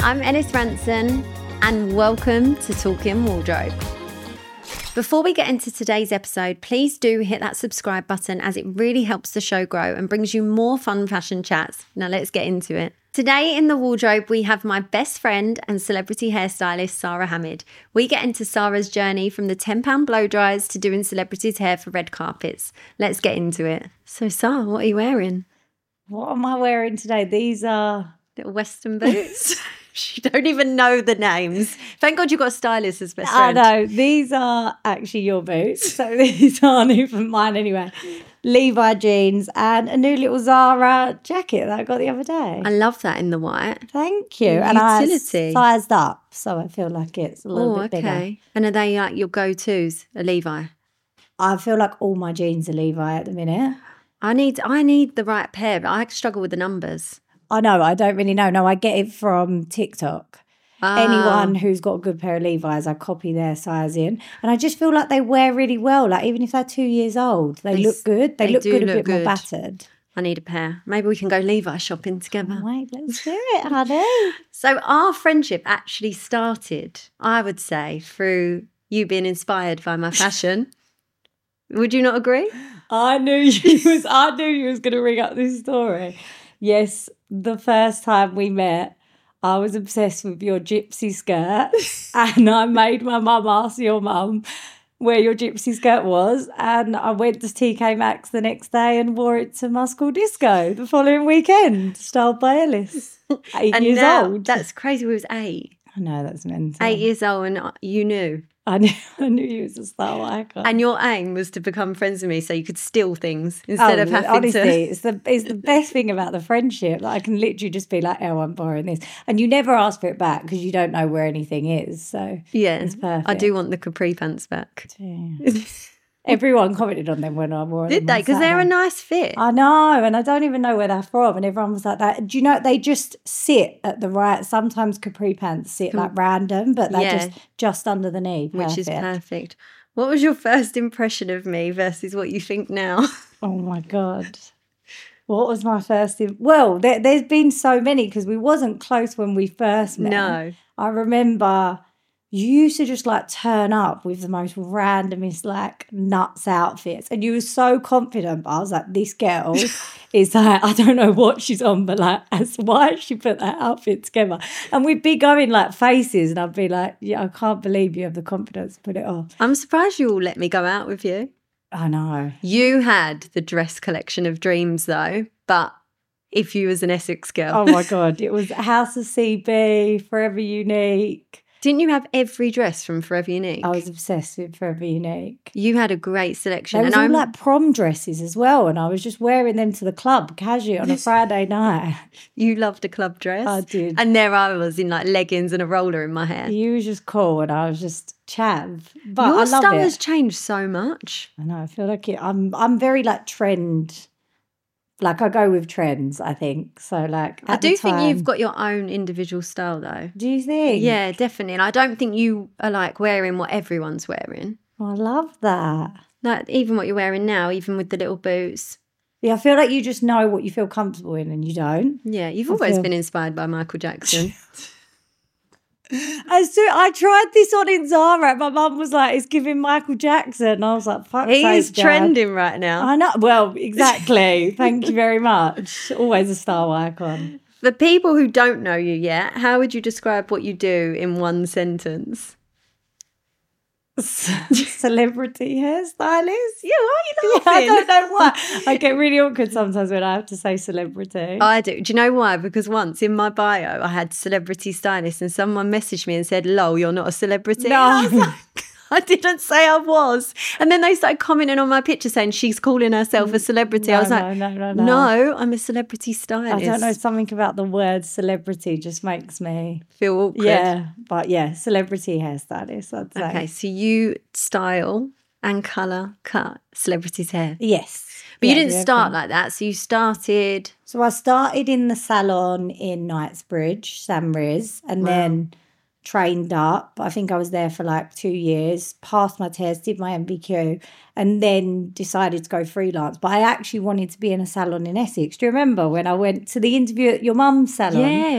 I'm Ellis Ranson, and welcome to Talking Wardrobe. Before we get into today's episode, please do hit that subscribe button as it really helps the show grow and brings you more fun fashion chats. Now let's get into it. Today in the wardrobe, we have my best friend and celebrity hairstylist, Sarah Hamid. We get into Sarah's journey from the £10 blow dries to doing celebrities' hair for red carpets. Let's get into it. So, Sarah, what are you wearing? What am I wearing today? These are little Western boots. You don't even know the names. Thank God you got a stylist as best friend. I know. These are actually your boots. So these aren't even mine anyway. Levi jeans and a new little Zara jacket that I got the other day. I love that in the white. Thank you. And Utility. I sized up, so I feel like it's a little bit bigger. And are they like your go-tos, a Levi? I feel like all my jeans are Levi at the minute. I need the right pair, but I struggle with the numbers. I know, I don't really know. No, I get it from TikTok. Anyone who's got a good pair of Levi's, I copy their sizing. And I just feel like they wear really well. Like, even if they're 2 years old, they look good. They look good, a bit more battered. I need a pair. Maybe we can go Levi shopping together. Wait, let's do it, honey. So our friendship actually started, I would say, through you being inspired by my fashion. Would you not agree? I knew you was going to ring up this story. Yes, the first time we met, I was obsessed with your gypsy skirt and I made my mum ask your mum where your gypsy skirt was, and I went to TK Maxx the next day and wore it to my school disco the following weekend, styled by Ellis. 8 years old. That's crazy. We was 8. I know, that's mental. 8 years old and you knew. I knew you was a style icon. And your aim was to become friends with me so you could steal things instead of having honestly, to... it's the best thing about the friendship. Like, I can literally just be like, oh, I'm borrowing this. And you never ask for it back because you don't know where anything is. So yeah, it's perfect. I do want the capri pants back. Everyone commented on them when I wore them. Did they? Because they're a nice fit. I know, and I don't even know where they're from. And everyone was like that. Do you know, they just sit at the right. Sometimes capri pants sit like random, but they're just under the knee. Perfect. Which is perfect. What was your first impression of me versus what you think now? Oh my God. What was my first... Well, there's been so many because we wasn't close when we first met. No. I remember... You used to just like turn up with the most randomest like nuts outfits, and you were so confident. But I was like, this girl is like, I don't know what she's on, but like, why she put that outfit together? And we'd be going like faces, and I'd be like, yeah, I can't believe you have the confidence to put it on. I'm surprised you all let me go out with you. I know. You had the dress collection of dreams though, but if you was an Essex girl. Oh my God, it was House of CB, Forever Unique. Didn't you have every dress from Forever Unique? I was obsessed with Forever Unique. You had a great selection. There was all like prom dresses as well, and I was just wearing them to the club casually on a Friday night. You loved a club dress. I did. And there I was in like leggings and a roller in my hair. You were just cool and I was just chav. But your I love style it. has changed so much. I know, I feel like I'm very like trend. Like, I go with trends, I think. So, like, I do think you've got your own individual style, though. Do you think? Yeah, definitely. And I don't think you are, like, wearing what everyone's wearing. Oh, I love that. Like, even what you're wearing now, even with the little boots. Yeah, I feel like you just know what you feel comfortable in and you don't. Yeah, you've always been inspired by Michael Jackson. I tried this on in Zara. My mum was like, it's giving Michael Jackson. And I was like, fuck. He's trending right now. I know. Well, exactly. Thank you very much. Always a style icon. For people who don't know you yet, how would you describe what you do in one sentence? Celebrity hairstylist? Yeah, why are you laughing? I don't know why. I get really awkward sometimes when I have to say celebrity. I do. Do you know why? Because once in my bio, I had celebrity stylist and someone messaged me and said, lol, you're not a celebrity. No. I was like, I didn't say I was. And then they started commenting on my picture saying she's calling herself a celebrity. I was like, no, I'm a celebrity stylist. I don't know, something about the word celebrity just makes me feel awkward. Yeah, but yeah, celebrity hairstylist, I'd say. Okay, so you style and colour cut celebrities' hair. Yes. But you didn't start like that. So you started... So I started in the salon in Knightsbridge, Sam Riz, and then... trained up. I think I was there for like 2 years, passed my test, did my MBQ, and then decided to go freelance. But I actually wanted to be in a salon in Essex. Do you remember when I went to the interview at your mum's salon? Yes.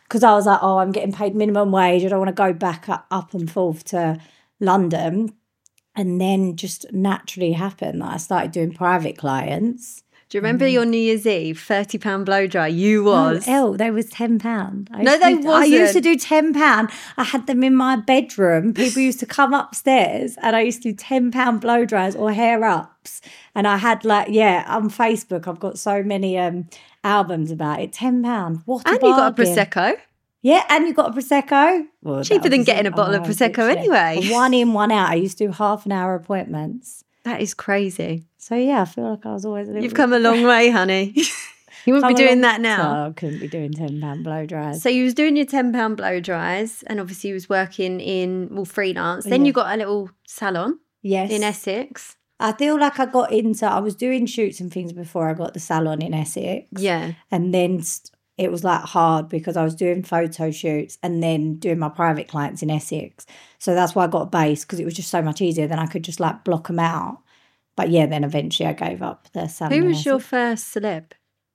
because I was like, oh, I'm getting paid minimum wage. I don't want to go back up and forth to London. And then just naturally happened that I started doing private clients. Do you remember your New Year's Eve £30 blow dry? You was. No, they was £10. No, they wasn't. I used to do £10. I had them in my bedroom. People used to come upstairs and I used to do £10 blow dries or hair ups. And I had on Facebook, I've got so many albums about it. £10. What a bargain. You got a Prosecco. Yeah, and you got a Prosecco. Well, cheaper than getting a bottle of Prosecco anyway. 1 in, 1 out. I used to do half an hour appointments. That is crazy. So, yeah, I feel like I was always a little You've come a long way, honey. You wouldn't be doing that now. Oh, I couldn't be doing £10 blow dries. So you was doing your £10 blow dries and obviously you was working in, freelance. Then you got a little salon in Essex. I feel like I was doing shoots and things before I got the salon in Essex. Yeah. And then it was like hard because I was doing photo shoots and then doing my private clients in Essex. So that's why I got a base, because it was just so much easier. Then I could just like block them out. But yeah, then eventually I gave up the salon. Who was your first celeb?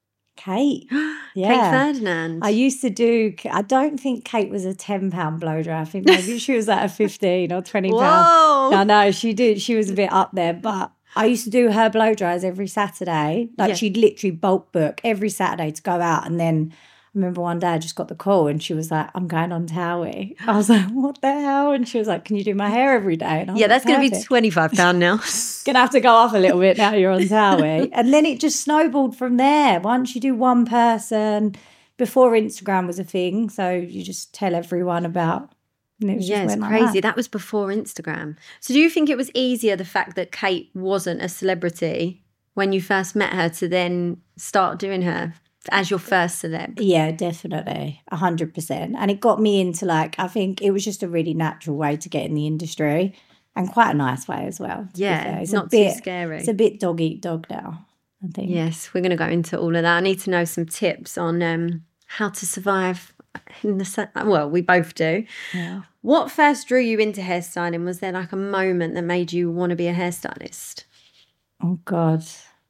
Kate. Yeah. Kate Ferdinand. I used to do, I don't think Kate was a £10 blow dry. I think maybe she was at a 15 or £20. Whoa. No, she did. She was a bit up there, but I used to do her blow dries every Saturday. She'd literally bulk book every Saturday to go out. And then I remember one day I just got the call and she was like, I'm going on Towie. I was like, what the hell? And she was like, can you do my hair every day? And I was like, that's going to be £25 now. Going to have to go up a little bit now you're on Towie. And then it just snowballed from there. Once you do one person, before Instagram was a thing, so you just tell everyone about. It's crazy. That was before Instagram. So do you think it was easier, the fact that Kate wasn't a celebrity when you first met her, to then start doing her as your first celeb? Yeah, definitely. 100%. And it got me into I think it was just a really natural way to get in the industry, and quite a nice way as well. Yeah, it's not too scary. It's a bit dog eat dog now, I think. Yes, we're going to go into all of that. I need to know some tips on how to survive in the well, we both do. Yeah. What first drew you into hairstyling? Was there a moment that made you want to be a hairstylist? Oh God,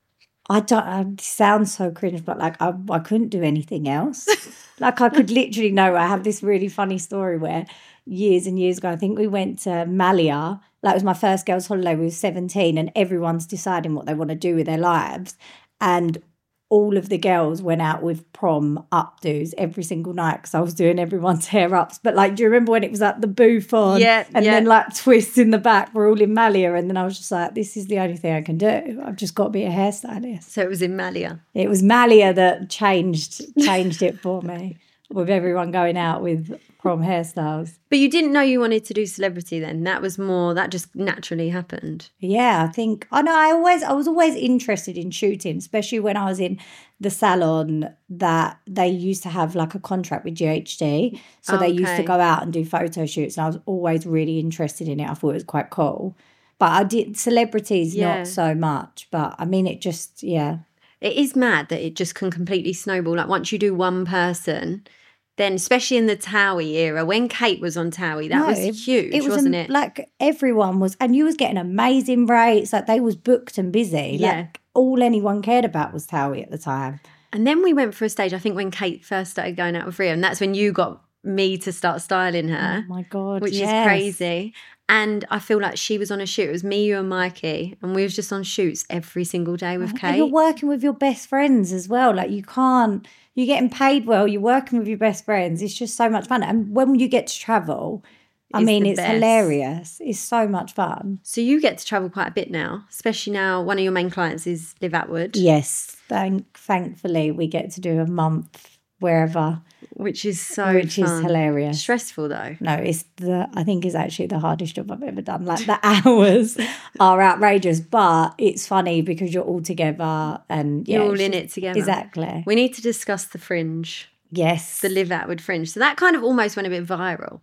I sound so cringe, but I couldn't do anything else. I could literally I have this really funny story where years and years ago, I think we went to Malia. It was my first girls' holiday. We were 17 and everyone's deciding what they want to do with their lives. And all of the girls went out with prom updos every single night because I was doing everyone's hair ups. But do you remember when it was the booth on? Yeah. And then twists in the back, we're all in Malia. And then I was just like, this is the only thing I can do. I've just got to be a hairstylist. So it was in Malia. It was Malia that changed it for me, with everyone going out with prom hairstyles. But you didn't know you wanted to do celebrity then? That just naturally happened? Yeah, I think, I was always interested in shooting, especially when I was in the salon that they used to have a contract with GHD. So they used to go out and do photo shoots, and I was always really interested in it. I thought it was quite cool. But I did celebrities, not so much. But I mean, it just, It is mad that it just can completely snowball. Once you do one person, then especially in the Towie era, when Kate was on Towie, that was huge, wasn't it? Everyone was, and you was getting amazing rates. They was booked and busy. Yeah. All anyone cared about was Towie at the time. And then we went for a stage, I think when Kate first started going out with Rio, and that's when you got me to start styling her. Oh my God, which is crazy. And I feel like she was on a shoot. It was me, you and Mikey, and we was just on shoots every single day with Kate. And you're working with your best friends as well. You're getting paid well, you're working with your best friends. It's just so much fun. And when you get to travel, it's hilarious. It's so much fun. So you get to travel quite a bit now, especially now one of your main clients is Liv Atwood. Yes, thankfully we get to do a month wherever. Which is fun. Is hilarious. Stressful though. No, I think it's actually the hardest job I've ever done. The hours are outrageous, but it's funny because you're all together and you're all in it together. Exactly. We need to discuss the Fringe. Yes. The Liv Atwood Fringe. So that kind of almost went a bit viral.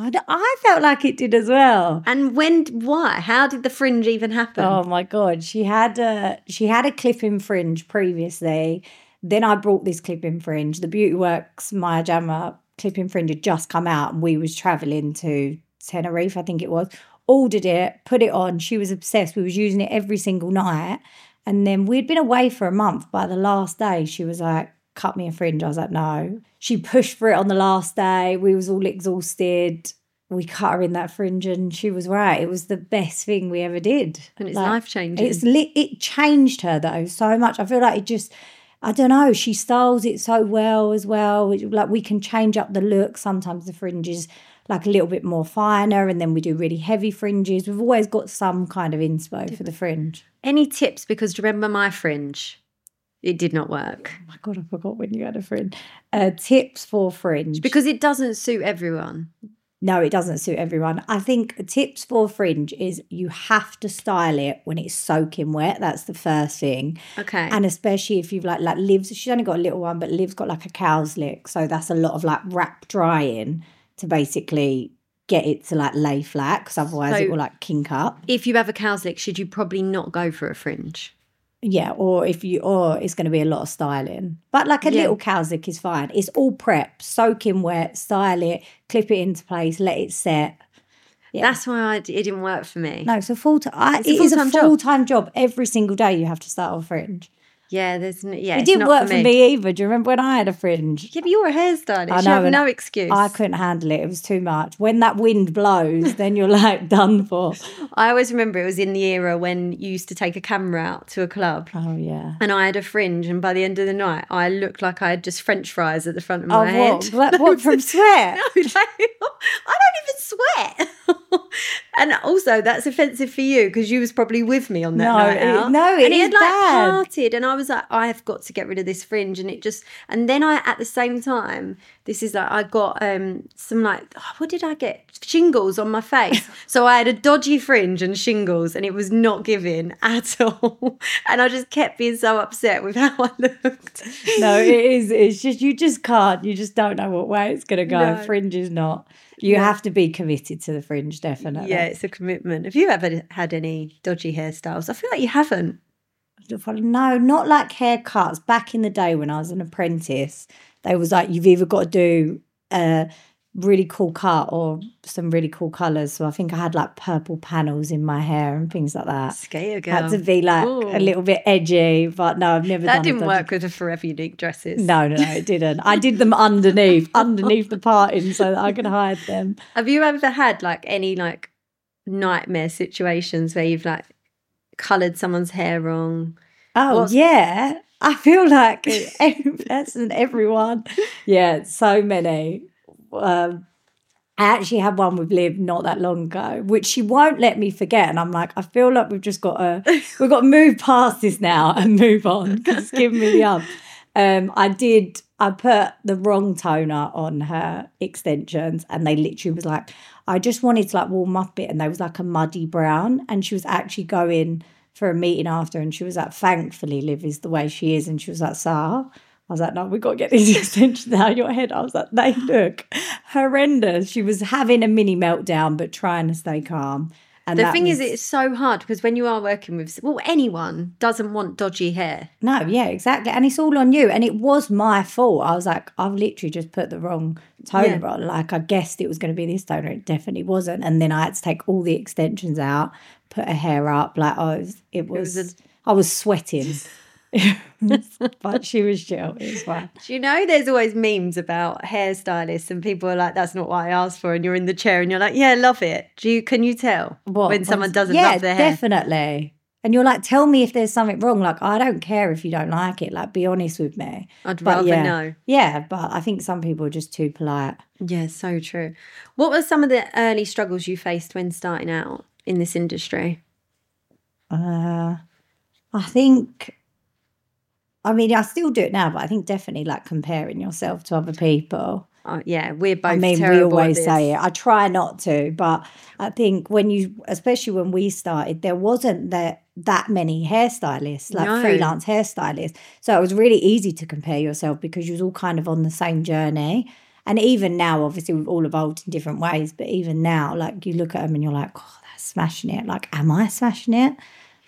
I felt like it did as well. And why? How did the Fringe even happen? Oh my God. She had a clip-in Fringe previously. Then I brought this clip-in Fringe. The Beauty Works Maya Jama clip-in Fringe had just come out and we was travelling to Tenerife, I think it was. Ordered it, put it on. She was obsessed. We was using it every single night. And then we'd been away for a month. By the last day, she was like, cut me a fringe. I was like, no. She pushed for it on the last day. We was all exhausted. We cut her in that fringe and she was right. It was the best thing we ever did. And it's life-changing. It changed her, though, so much. I feel like it just, I don't know, she styles it so well as well. Like, we can change up the look. Sometimes the fringe is like a little bit more finer, and then we do really heavy fringes. We've always got some kind of inspo for the fringe. Any tips? Because do you remember my fringe? It did not work. Oh my God, I forgot when you had a fringe. Tips for fringe. Because it doesn't suit everyone. No, it doesn't suit everyone. I think tips for fringe is you have to style it when it's soaking wet. That's the first thing. Okay. And especially if you've like Liv's, she's only got a little one, but Liv's got like a cow's lick. So that's a lot of like wrap drying to basically get it to like lay flat, because otherwise it will like kink up. If you have a cow's lick, should you probably not go for a fringe? Yeah, or it's going to be a lot of styling. But like a little cow's lick is fine. It's all prep, soak in wet, style it, clip it into place, let it set. Yeah. That's why it didn't work for me. No, it's a full-time job. Every single day you have to style a fringe. Yeah, it didn't work for me either. Do you remember when I had a fringe? Yeah, but you're a hairstylist. I know, you have no excuse. I couldn't handle it. It was too much. When that wind blows, then you're like done for. I always remember it was in the era when you used to take a camera out to a club. Oh, yeah. And I had a fringe, and by the end of the night, I looked like I had just French fries at the front of my head. What, from sweat? No, I don't even sweat. And also, that's offensive for you because you was probably with me on that night out. And he had like bad. parted, and I was like, I have got to get rid of this fringe. And then I, at the same time, this is like, I got some like, what did I get? Shingles on my face. So I had a dodgy fringe and shingles, and it was not giving at all. And I just kept being so upset with how I looked. No, it is. It's just, you just can't. You just don't know what way it's going to go. No. Fringe is not. You have to be committed to the fringe, definitely. Yeah, it's a commitment. Have you ever had any dodgy hairstyles? I feel like you haven't. No, not like haircuts. Back in the day when I was an apprentice, they was like, you've either got to do a really cool cut or some really cool colours. So I think I had like purple panels in my hair and things like that. Skater girl. Had to be like a little bit edgy, but no, I've never done that. Didn't work with the Forever Unique dresses. No, it didn't. I did them underneath the parting so that I could hide them. Have you ever had like any like nightmare situations where you've like coloured someone's hair wrong? Oh, yeah. I feel like that's everyone. Yeah, so many. I actually had one with Liv not that long ago, which she won't let me forget. And I'm like, I feel like we've got to move past this now and move on because it's giving me the up. I put the wrong toner on her extensions, and they literally was like, I just wanted to like warm up it, and they was like a muddy brown, and she was actually going for a meeting after, and she was like, thankfully Liv is the way she is, and she was like, Sarah, I was like, no, we've got to get these extensions out of your head. I was like, they look horrendous. She was having a mini meltdown, but trying to stay calm. And the thing is, it's so hard because when you are working with, anyone doesn't want dodgy hair. No, yeah, exactly. And it's all on you. And it was my fault. I was like, I've literally just put the wrong toner on. Like, I guessed it was going to be this toner. It definitely wasn't. And then I had to take all the extensions out, put her hair up. Like, I was sweating. But she was chill. It was fine. Do you know there's always memes about hairstylists and people are like, that's not what I asked for, and you're in the chair and you're like, yeah, love it. Can you tell when someone doesn't love their hair? Yeah, definitely. And you're like, tell me if there's something wrong. Like, I don't care if you don't like it. Like, be honest with me. I'd rather know. Yeah, but I think some people are just too polite. Yeah, so true. What were some of the early struggles you faced when starting out in this industry? I think... I mean, I still do it now, but I think definitely like comparing yourself to other people. Yeah, we're both we always say it. I try not to, but I think especially when we started, there wasn't that many hairstylists, like freelance hairstylists. So it was really easy to compare yourself because you was all kind of on the same journey. And even now, obviously, we've all evolved in different ways, but even now, like you look at them and you're like, oh, that's smashing it. Like, am I smashing it?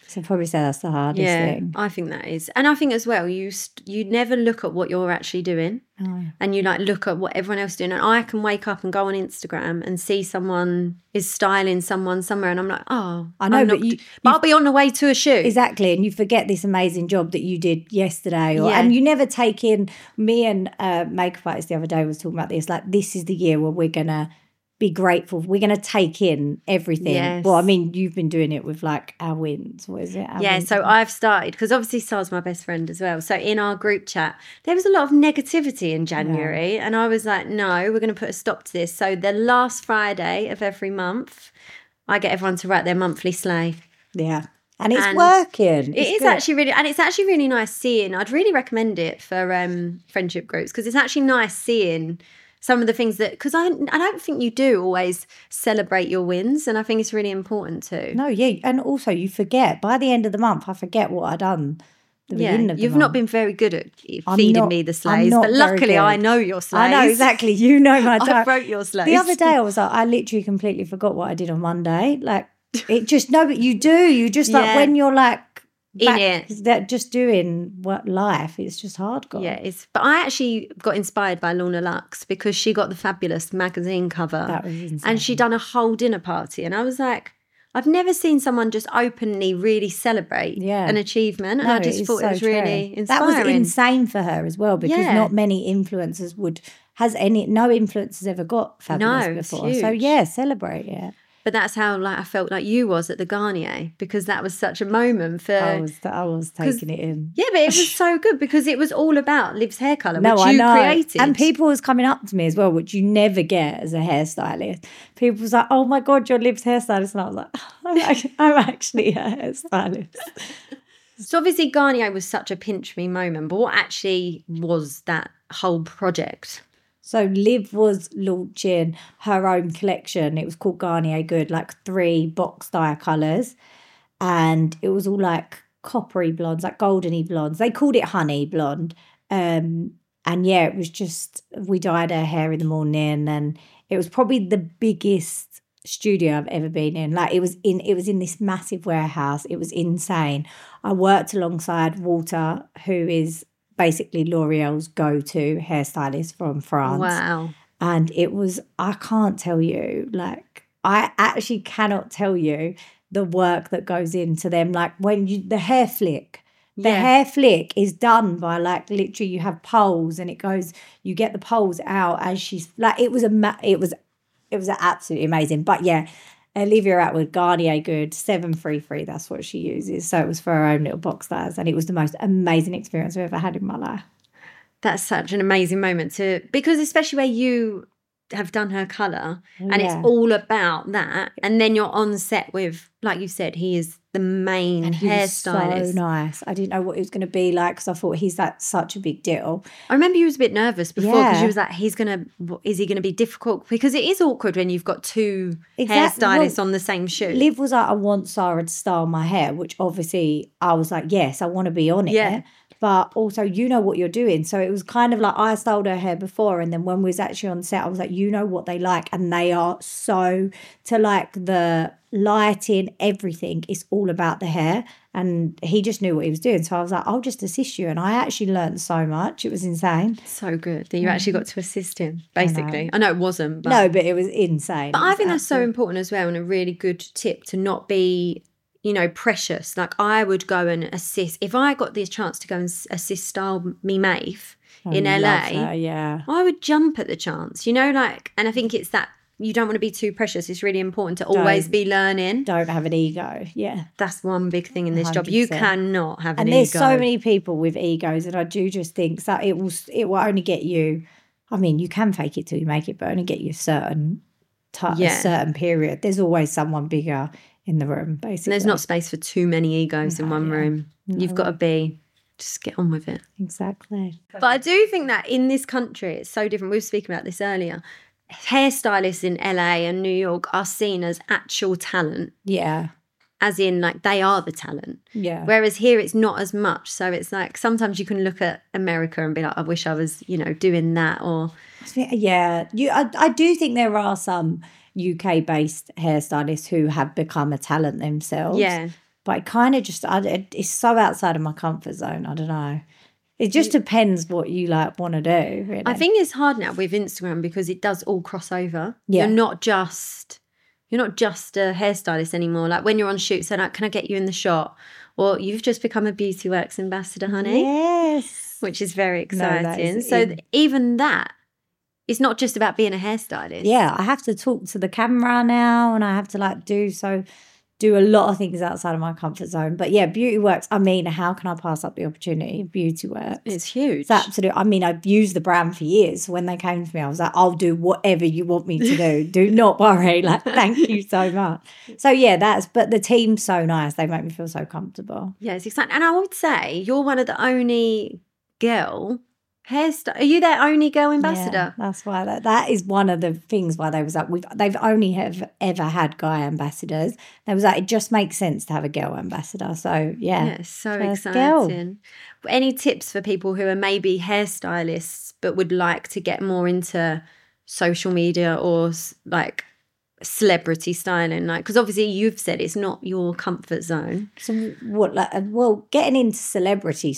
So I'd probably say that's the hardest thing. I think that is. And I think as well, you never look at what you're actually doing. Oh. And you like look at what everyone else is doing. And I can wake up and go on Instagram and see someone is styling someone somewhere, and I'm like, oh, I know, but I'll be on the way to a shoot. Exactly, and you forget this amazing job that you did yesterday, and you never take in. Me and makeup artist the other day was talking about this. Like, this is the year where we're gonna be grateful. We're gonna take in everything. Yes. Well, I mean, you've been doing it with like our wins. What is it? So I've started, because obviously Star's my best friend as well. So in our group chat, there was a lot of negativity in January, and I was like, no, we're going to put a stop to this. So the last Friday of every month, I get everyone to write their monthly sleigh. Yeah. And it's working. It's actually really, and it's actually really nice seeing. I'd really recommend it for friendship groups, because it's actually nice seeing some of the things that, because I don't think you do always celebrate your wins, and I think it's really important too. No, yeah, and also you forget. By the end of the month, I forget what I've done. You've not been very good at feeding me the sleighs, but luckily I know your sleighs. I know, exactly. You know my time. I wrote your sleighs. The other day I was like, I literally completely forgot what I did on Monday. Like, it just, no, but you do. You just like, when you're like, in it, that just doing what life, it's just hard. But I actually got inspired by Lorna Lux, because she got the Fabulous magazine cover. That was insane. And she done a whole dinner party, and I was like, I've never seen someone just openly really celebrate an achievement, and I just thought it was really inspiring. That was insane for her as well, because not many influencers no influencers ever got Fabulous before. So celebrate. But that's how I felt like you was at the Garnier, because that was such a moment for... I was taking it in. Yeah, but it was so good, because it was all about Liv's hair colour, which you created. And people was coming up to me as well, which you never get as a hairstylist. People was like, oh my God, you're Liv's hairstylist. And I was like, I'm actually a hairstylist. So obviously Garnier was such a pinch me moment, but what actually was that whole project? So Liv was launching her own collection. It was called Garnier Good, like 3 box dye colours. And it was all like coppery blondes, like goldeny blondes. They called it honey blonde. And it was just, we dyed her hair in the morning, and it was probably the biggest studio I've ever been in. Like, it was in this massive warehouse. It was insane. I worked alongside Walter, who is basically L'Oreal's go-to hairstylist from France. Wow. And it was, I can't tell you, like, I actually cannot tell you the work that goes into them. Like, when the hair flick, hair flick is done by, like, literally you have poles, and it goes, you get the poles out as she's, like, it was absolutely amazing. But Olivia Atwood, Garnier Good, 733, that's what she uses. So it was for her own little box dyes, and it was the most amazing experience I've ever had in my life. That's such an amazing moment because especially where you have done her colour, and it's all about that, and then you're on set with, like you said, he is the main hairstylist. So nice. I didn't know what it was going to be like, because I thought he's such a big deal. I remember you was a bit nervous before, because you was like, is he going to be difficult? Because it is awkward when you've got 2 hairstylists on the same shoot. Liv was like, I want Sarah to style my hair, which obviously I was like, yes, I want to be on it. Yeah. But also, you know what you're doing. So it was kind of like, I styled her hair before, and then when we was actually on set, I was like, you know what they like, and they are so, to like the lighting, everything, it's all about the hair. And he just knew what he was doing. So I was like, I'll just assist you. And I actually learned so much. It was insane. So good that you actually got to assist him, basically. I know it wasn't. But... No, but it was insane. But I think that's so important as well, and a really good tip to not be, precious. Like, I would go and assist. If I got the chance to go and assist style me Maeve in LA, I would jump at the chance, and I think it's that you don't want to be too precious. It's really important to always be learning. Don't have an ego. Yeah. That's one big thing in this 100%. Job. You cannot have an ego. And there's so many people with egos, and I do just think that it will only get you, I mean, you can fake it till you make it, but only get you a certain period. There's always someone bigger in the room, basically. And there's not space for too many egos in one room. No. You've got to just get on with it. Exactly. But I do think that in this country, it's so different. We were speaking about this earlier. Hairstylists in LA and New York are seen as actual talent. Yeah. As in, like, they are the talent. Yeah. Whereas here it's not as much. So it's like, sometimes you can look at America and be like, I wish I was, doing that, or... Yeah. I do think there are some UK-based hairstylists who have become a talent themselves. Yeah. But it kind of just, it's so outside of my comfort zone. I don't know. It just depends what you like want to do, really. I think it's hard now with Instagram because it does all cross over. Yeah. You're not just a hairstylist anymore. Like when you're on shoots, they're like, can I get you in the shot? Or you've just become a Beauty Works ambassador, honey. Yes. Which is very exciting. No, so even that, it's not just about being a hairstylist. Yeah, I have to talk to the camera now, and I have to like do a lot of things outside of my comfort zone. But yeah, Beauty Works, I mean, how can I pass up the opportunity of Beauty Works? It's huge. It's absolute. I mean, I've used the brand for years. So when they came to me, I was like, I'll do whatever you want me to do. Do not worry. Like, thank you so much. So yeah, but the team's so nice. They make me feel so comfortable. Yeah, it's exciting. And I would say you're one of the only girl hairstyle. Are you their only girl ambassador? Yeah, that's why that is one of the things why they was like they've only ever had guy ambassadors. They was like, it just makes sense to have a girl ambassador. So yeah, so exciting. Girl. Any tips for people who are maybe hairstylists but would like to get more into social media or like celebrity styling, like, because obviously you've said it's not your comfort zone. So what, like, well, getting into celebrity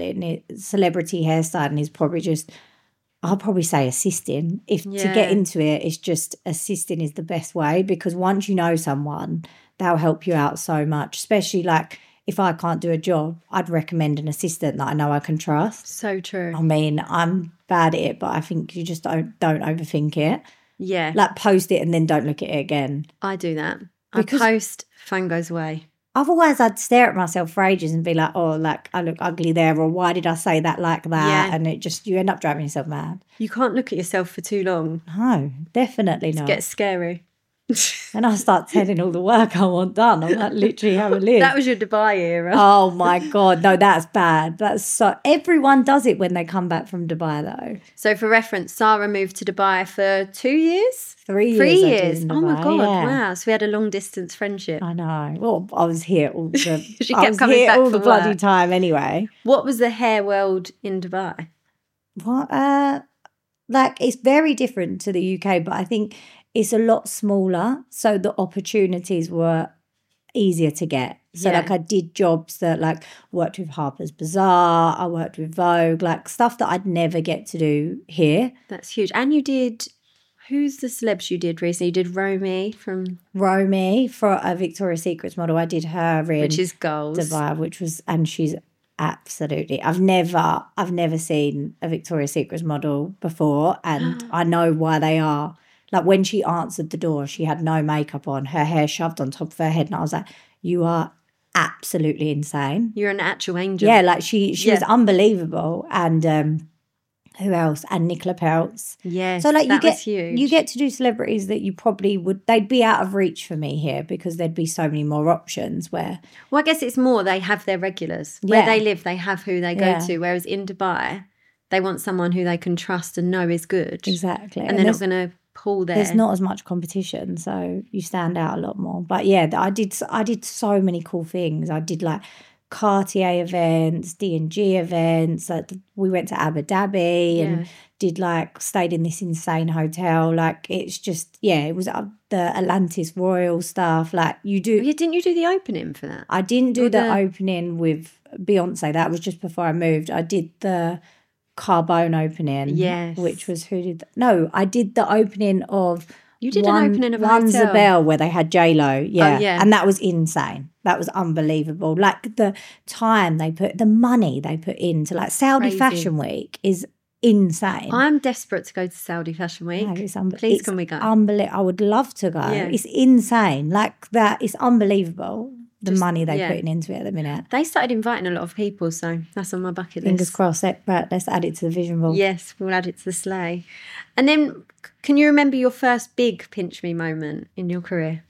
hairstyling is probably just, I'll probably say assisting. To get into it, it's just assisting is the best way, because once you know someone, they'll help you out so much, especially like if I can't do a job, I'd recommend an assistant that I know I can trust. So true. I mean, I'm bad at it, but I think you just don't overthink it. Yeah. Like post it and then don't look at it again. I do that. Because I post, phone goes away. Otherwise, I'd stare at myself for ages and be like, oh, like I look ugly there, or why did I say that like that? Yeah. And you end up driving yourself mad. You can't look at yourself for too long. No, definitely not. It gets scary. And I start telling all the work I want done. I'm like, literally how it lives. That was your Dubai era. Oh my God. No, that's bad. Everyone does it when they come back from Dubai though. So for reference, Sarah moved to Dubai for 2 years? 3 years. 3 years. Oh my God. Yeah. Wow. So we had a long distance friendship. I know. Well, I was here all the She kept coming back all for the bloody work. time anyway. What was the hair world in Dubai? What? Like it's very different to the UK, but I think it's a lot smaller, so the opportunities were easier to get. So like I did jobs that like worked with Harper's Bazaar, I worked with Vogue, like stuff that I'd never get to do here. That's huge. And you did, who's the celebs you did recently? You did Romy for a Victoria's Secrets model. I did her in which is goals. Dubai, and she's absolutely. I've never seen a Victoria's Secrets model before, and I know why they are. Like when she answered the door, she had no makeup on, her hair shoved on top of her head. And I was like, you are absolutely insane. You're an actual angel. Yeah, like she was unbelievable. And who else? And Nicola Peltz. Yes, so like was huge. You get to do celebrities that you probably they'd be out of reach for me here because there'd be so many more options where. Well, I guess it's more they have their regulars. Where they live, they have who they go to. Whereas in Dubai, they want someone who they can trust and know is good. Exactly. And they're not going to pull there. There's not as much competition, so you stand out a lot more. But yeah, I did so many cool things. I did like Cartier events, D&G events. Like we went to Abu Dhabi and did like stayed in this insane hotel. Like it's just it was the Atlantis Royal stuff. Like you do. Yeah, didn't you do the opening for that? I didn't do the opening with Beyonce. That was just before I moved. I did the Carbone opening. Yes. Which was I did the opening of. You did an opening of a One hotel. Zabelle where they had J-Lo. Yeah. Oh, yeah. And that was insane. That was unbelievable. Like the time the money they put into like Saudi Crazy. Fashion Week is insane. I'm desperate to go to Saudi Fashion Week. No, it's Please, can we go? I would love to go. Yeah. It's insane. Like that, it's unbelievable. The money they're putting into it at the minute. They started inviting a lot of people, so that's on my bucket list. Fingers crossed. Let's add it to the vision board. Yes, we'll add it to the sleigh. And then, can you remember your first big pinch me moment in your career?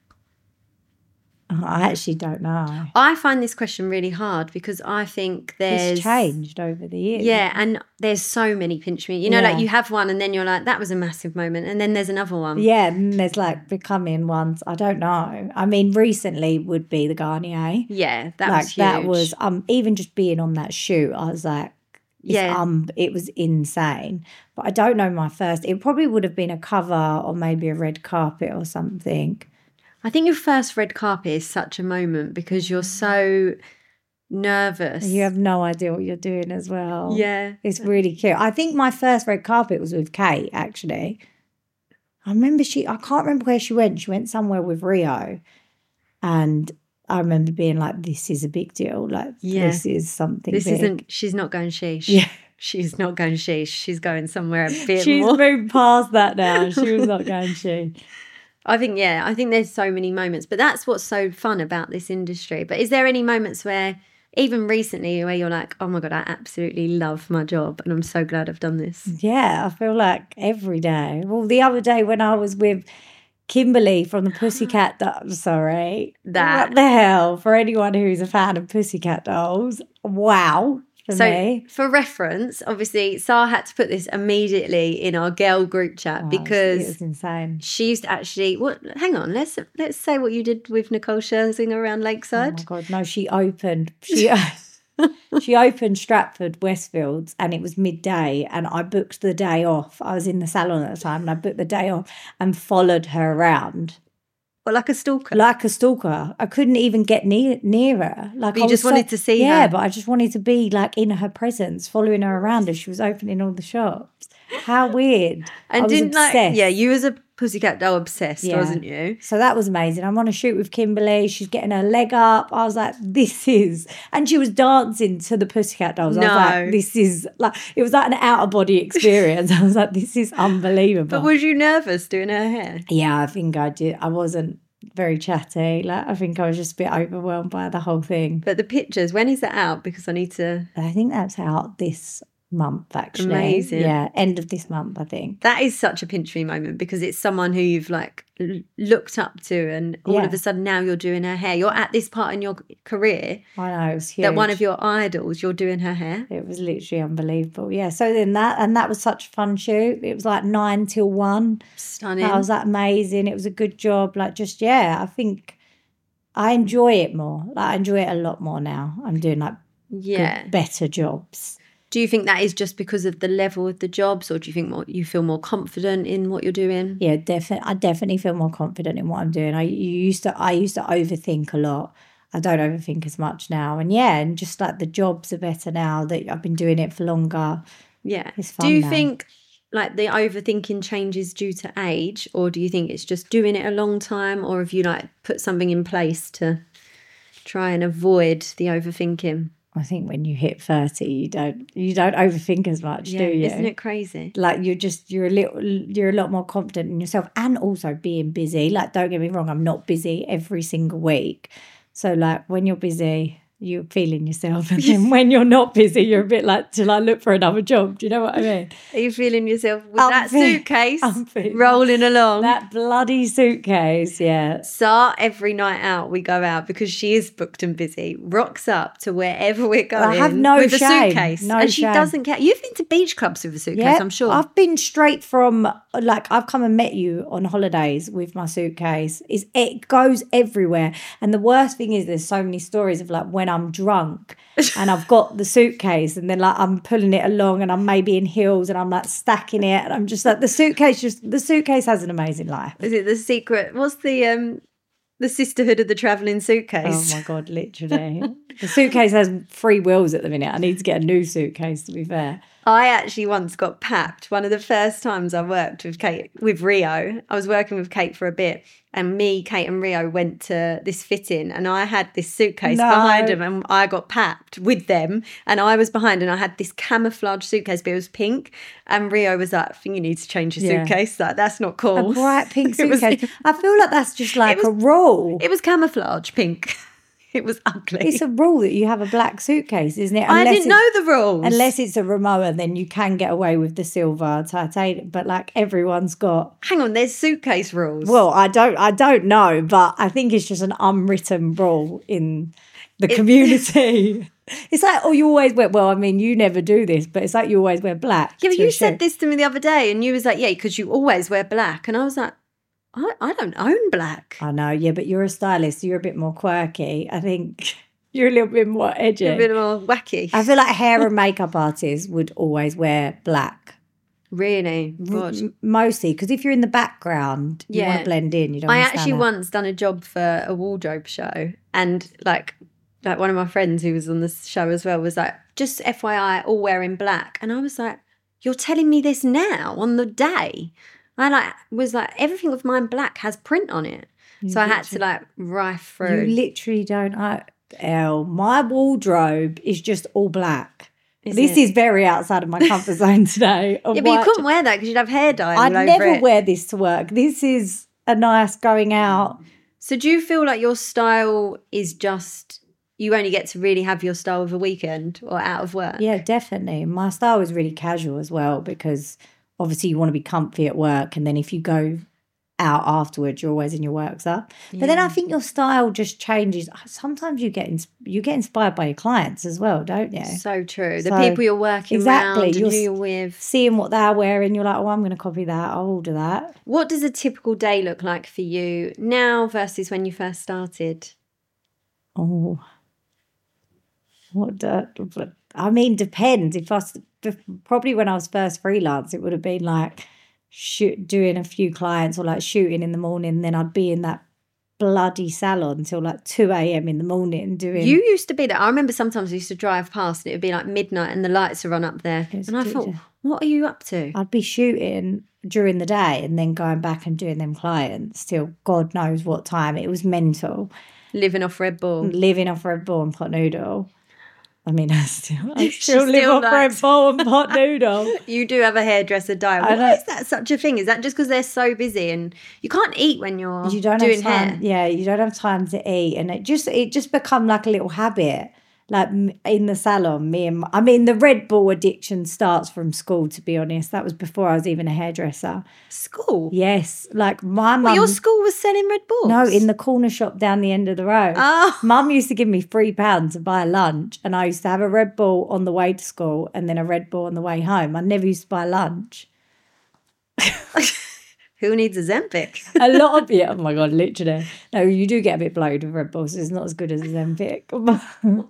Oh, I actually don't know. I find this question really hard because I think It's changed over the years. Yeah, and there's so many pinch me. You know, like you have one and then you're like, that was a massive moment. And then there's another one. Yeah, and there's like becoming ones. I don't know. I mean, recently would be the Garnier. Yeah, that like, was huge. That was, even just being on that shoot, I was like, it was insane. But I don't know my first. It probably would have been a cover or maybe a red carpet or something. I think your first red carpet is such a moment because you're so nervous. You have no idea what you're doing as well. Yeah. It's really cute. I think my first red carpet was with Kate, actually. I can't remember where she went. She went somewhere with Rio. And I remember being like, this is a big deal. Like, this is something big. She's not going sheesh. Yeah. She's not going sheesh. She's going somewhere a bit more. She's moved past that now. She was not going sheesh. I think there's so many moments, but that's what's so fun about this industry. But is there any moments where, even recently, where you're like, oh my God, I absolutely love my job and I'm so glad I've done this? Yeah, I feel like every day. Well, the other day when I was with Kimberly from the Pussycat Dolls, what the hell? For anyone who's a fan of Pussycat Dolls, wow. For reference, obviously, Sarah had to put this immediately in our girl group chat because it was insane. She used to actually. Hang on, let's say what you did with Nicole Scherzinger around Lakeside. Oh my God, no! She opened Stratford Westfields, and it was midday, and I booked the day off. I was in the salon at the time, and I booked the day off and followed her around. Well, like a stalker. Like a stalker. I couldn't even get near her. Like, but you just wanted to see her. Yeah, but I just wanted to be like in her presence, following her around as she was opening all the shops. How weird. And didn't obsessed. You was a Pussycat Doll obsessed, wasn't you? So that was amazing. I'm on a shoot with Kimberly. She's getting her leg up. I was like, and she was dancing to the Pussycat Dolls. I was like, this is like, it was like an out of body experience. I was like, this is unbelievable. But was you nervous doing her hair? Yeah, I think I did. I wasn't very chatty. Like, I think I was just a bit overwhelmed by the whole thing. But the pictures, when is that out? Because I think that's out this month, actually. Amazing. Yeah, end of this month, I think. That is such a pinch me moment because it's someone who you've like looked up to, and all of a sudden now you're doing her hair. You're at this part in your career. I know, it was huge. That one of your idols, you're doing her hair. It was literally unbelievable. Yeah. So then that was such a fun shoot. It was like 9 till 1. Stunning. That was like amazing. It was a good job. Like, just, I think I enjoy it more. Like, I enjoy it a lot more now. I'm doing like good, better jobs. Do you think that is just because of the level of the jobs, or do you think you feel more confident in what you're doing? Yeah, I definitely feel more confident in what I'm doing. I used to overthink a lot. I don't overthink as much now. And just like the jobs are better now that I've been doing it for longer. Yeah. It's fun. Do you think like the overthinking changes due to age, or do you think it's just doing it a long time, or have you like put something in place to try and avoid the overthinking? I think when you hit 30, you don't overthink as much, do you? Isn't it crazy? Like, you're a lot more confident in yourself, and also being busy. Like, don't get me wrong, I'm not busy every single week. So like, when you're busy, you're feeling yourself, and then when you're not busy, you're a bit like, till I look for another job. Do you know what I mean? Are you feeling yourself with that suitcase rolling along? That bloody suitcase, yeah. Sar, every night out we go out because she is booked and busy, rocks up to wherever we're going. I have no with shame. A suitcase, and she doesn't care. You've been to beach clubs with a suitcase, I'm sure. I've been straight from, like, I've come and met you on holidays with my suitcase. It goes everywhere, and the worst thing is there's so many stories of like when I'm drunk and I've got the suitcase, and then like I'm pulling it along, and I'm maybe in heels, and I'm like stacking it, and I'm just like, the suitcase has an amazing life. Is it the secret? What's the sisterhood of the travelling suitcase? Oh my God, literally. The suitcase has 3 wheels at the minute. I need to get a new suitcase, to be fair. I actually once got papped. One of the first times I worked with Rio, I was working with Kate for a bit, and me, Kate and Rio went to this fitting, and I had this suitcase behind them, and I got papped with them, and I was behind, and I had this camouflage suitcase, but it was pink, and Rio was like, I think you need to change your suitcase. Like, that's not cool. A bright pink suitcase. I feel like that's just like a rule. It was camouflage pink. It was ugly. It's a rule that you have a black suitcase, isn't it? I didn't know the rules. Unless it's a Rimowa, then you can get away with the silver titanium. But like, everyone's got. Hang on, there's suitcase rules. Well, I don't know, but I think it's just an unwritten rule in the community. It's like, you always wear. Well, I mean, you never do this, but it's like you always wear black. Yeah, but you said this to me the other day, and you was like, yeah, because you always wear black, and I was like, I don't own black. I know, yeah, but you're a stylist, so you're a bit more quirky. I think you're a little bit more edgy. You're a bit more wacky. I feel like hair and makeup artists would always wear black. Really? God. Mostly, because if you're in the background, you want to blend in. You don't I wanna stand actually out. once done a job for a wardrobe show, and like one of my friends who was on the show as well was like, just FYI, all wearing black. And I was like, you're telling me this now on the day? I was like, everything of mine black has print on it. So I had to rife through. You literally don't. My wardrobe is just all black. This is very outside of my comfort zone today. Yeah, but you couldn't wear that because you'd have hair dye all over I'd never it. wear this to work. This is a nice going out. So do you feel like your style is just, you only get to really have your style of a weekend or out of work? Yeah, definitely. My style is really casual as well, because obviously you want to be comfy at work, and then if you go out afterwards, you're always in your work stuff. But then I think your style just changes. Sometimes you get inspired by your clients as well, don't you? So true. The people you're working around and who you're with. Seeing what they're wearing, you're like, oh, I'm going to copy that. I'll order that. What does a typical day look like for you now versus when you first started? Oh, depends. Probably when I was first freelance, it would have been like doing a few clients or like shooting in the morning, and then I'd be in that bloody salon until like 2 a.m. in the morning doing. You used to be there. I remember sometimes I used to drive past and it would be like midnight and the lights are on up there. And I thought, what are you up to? I'd be shooting during the day and then going back and doing them clients till God knows what time. It was mental. Living off Red Bull and pot noodle. I mean, I still live off Red Bull and pot noodle. You do have a hairdresser diet. Why is that such a thing? Is that just because they're so busy and you can't eat when you're doing hair? Yeah, you don't have time to eat, and it just become like a little habit. Like in the salon, the Red Bull addiction starts from school, to be honest. That was before I was even a hairdresser. School? Yes. Like my mum. Well, your school was selling Red Bulls? No, in the corner shop down the end of the road. Oh. Mum used to give me £3 to buy lunch, and I used to have a Red Bull on the way to school and then a Red Bull on the way home. I never used to buy lunch. Who needs a Ozempic? A lot of you. Oh my God, literally. No, you do get a bit bloated with Red Bulls. It's not as good as a Ozempic.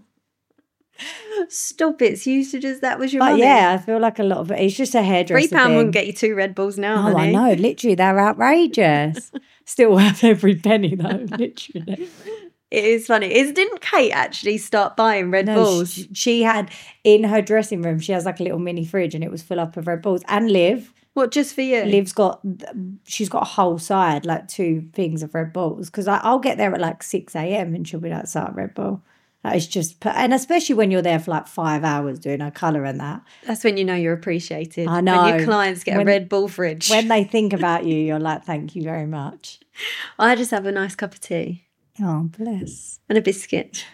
Stop it. So you used to that was your money. Yeah, I feel like a lot of it. It's just a hairdresser £3 wouldn't get you 2 Red Bulls now, honey. I know. Literally, they're outrageous. Still worth every penny, though, literally. It is funny. Didn't Kate actually start buying Red Bulls? She had, in her dressing room, she has like a little mini fridge and it was full up of Red Bulls. And Liv. What, just for you? She's got a whole side, like 2 things of Red Bulls. Because I'll get there at like 6 a.m. and she'll be like, "Start Red Bull." It's just, and especially when you're there for like 5 hours doing her colour and that. That's when you know you're appreciated. I know. When your clients get a Red Bull fridge. When they think about you, you're like, thank you very much. I just have a nice cup of tea. Oh, bless. And a biscuit.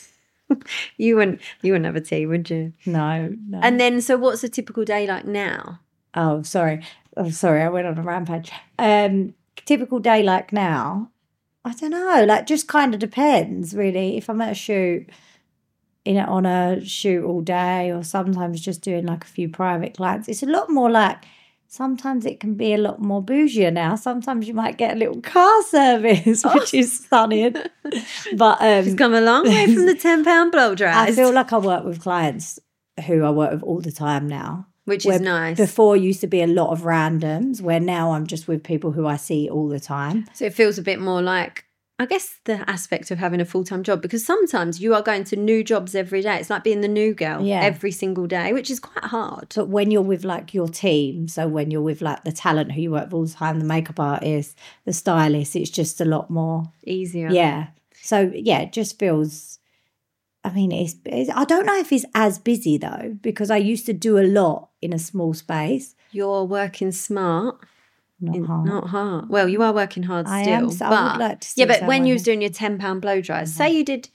You wouldn't have a tea, would you? No. And then, so what's a typical day like now? Oh, sorry. I went on a rampage. Typical day like now, I don't know, like just kind of depends really. If I'm at a shoot, on a shoot all day, or sometimes just doing like a few private clients, it's a lot more like, sometimes it can be a lot more bougie now. Sometimes you might get a little car service, which is stunning. But she's come a long way from the £10 blow dries. I feel like I work with clients who I work with all the time now. Which is nice. Before used to be a lot of randoms, where now I'm just with people who I see all the time. So it feels a bit more like, I guess, the aspect of having a full-time job, because sometimes you are going to new jobs every day. It's like being the new girl every single day, which is quite hard. But when you're with like your team, so when you're with like the talent who you work with all the time, the makeup artist, the stylist, it's just a lot more easier. Yeah. So yeah, it just feels, I mean, it's I don't know if it's as busy though, because I used to do a lot in a small space. You're working smart. Not hard. Well, you are working hard still. I am. So I would like to yeah, but when you was doing your £10 blow dries, say you did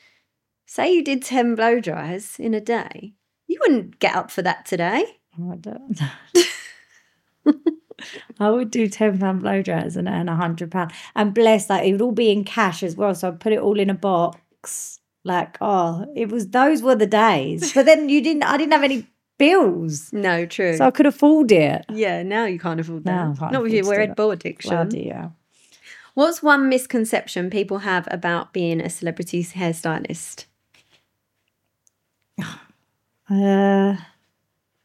10 blow dries in a day, you wouldn't get up for that today. I don't. I would do £10 blow dries and earn £100. And bless, like, it would all be in cash as well. So I'd put it all in a box. Like, those were the days. But then I didn't have any bills. No, true. So I could afford it. Yeah, now you can't afford that. No, I can't. Not with your Red Bull addiction. Bloody hell. What's one misconception people have about being a celebrity hairstylist?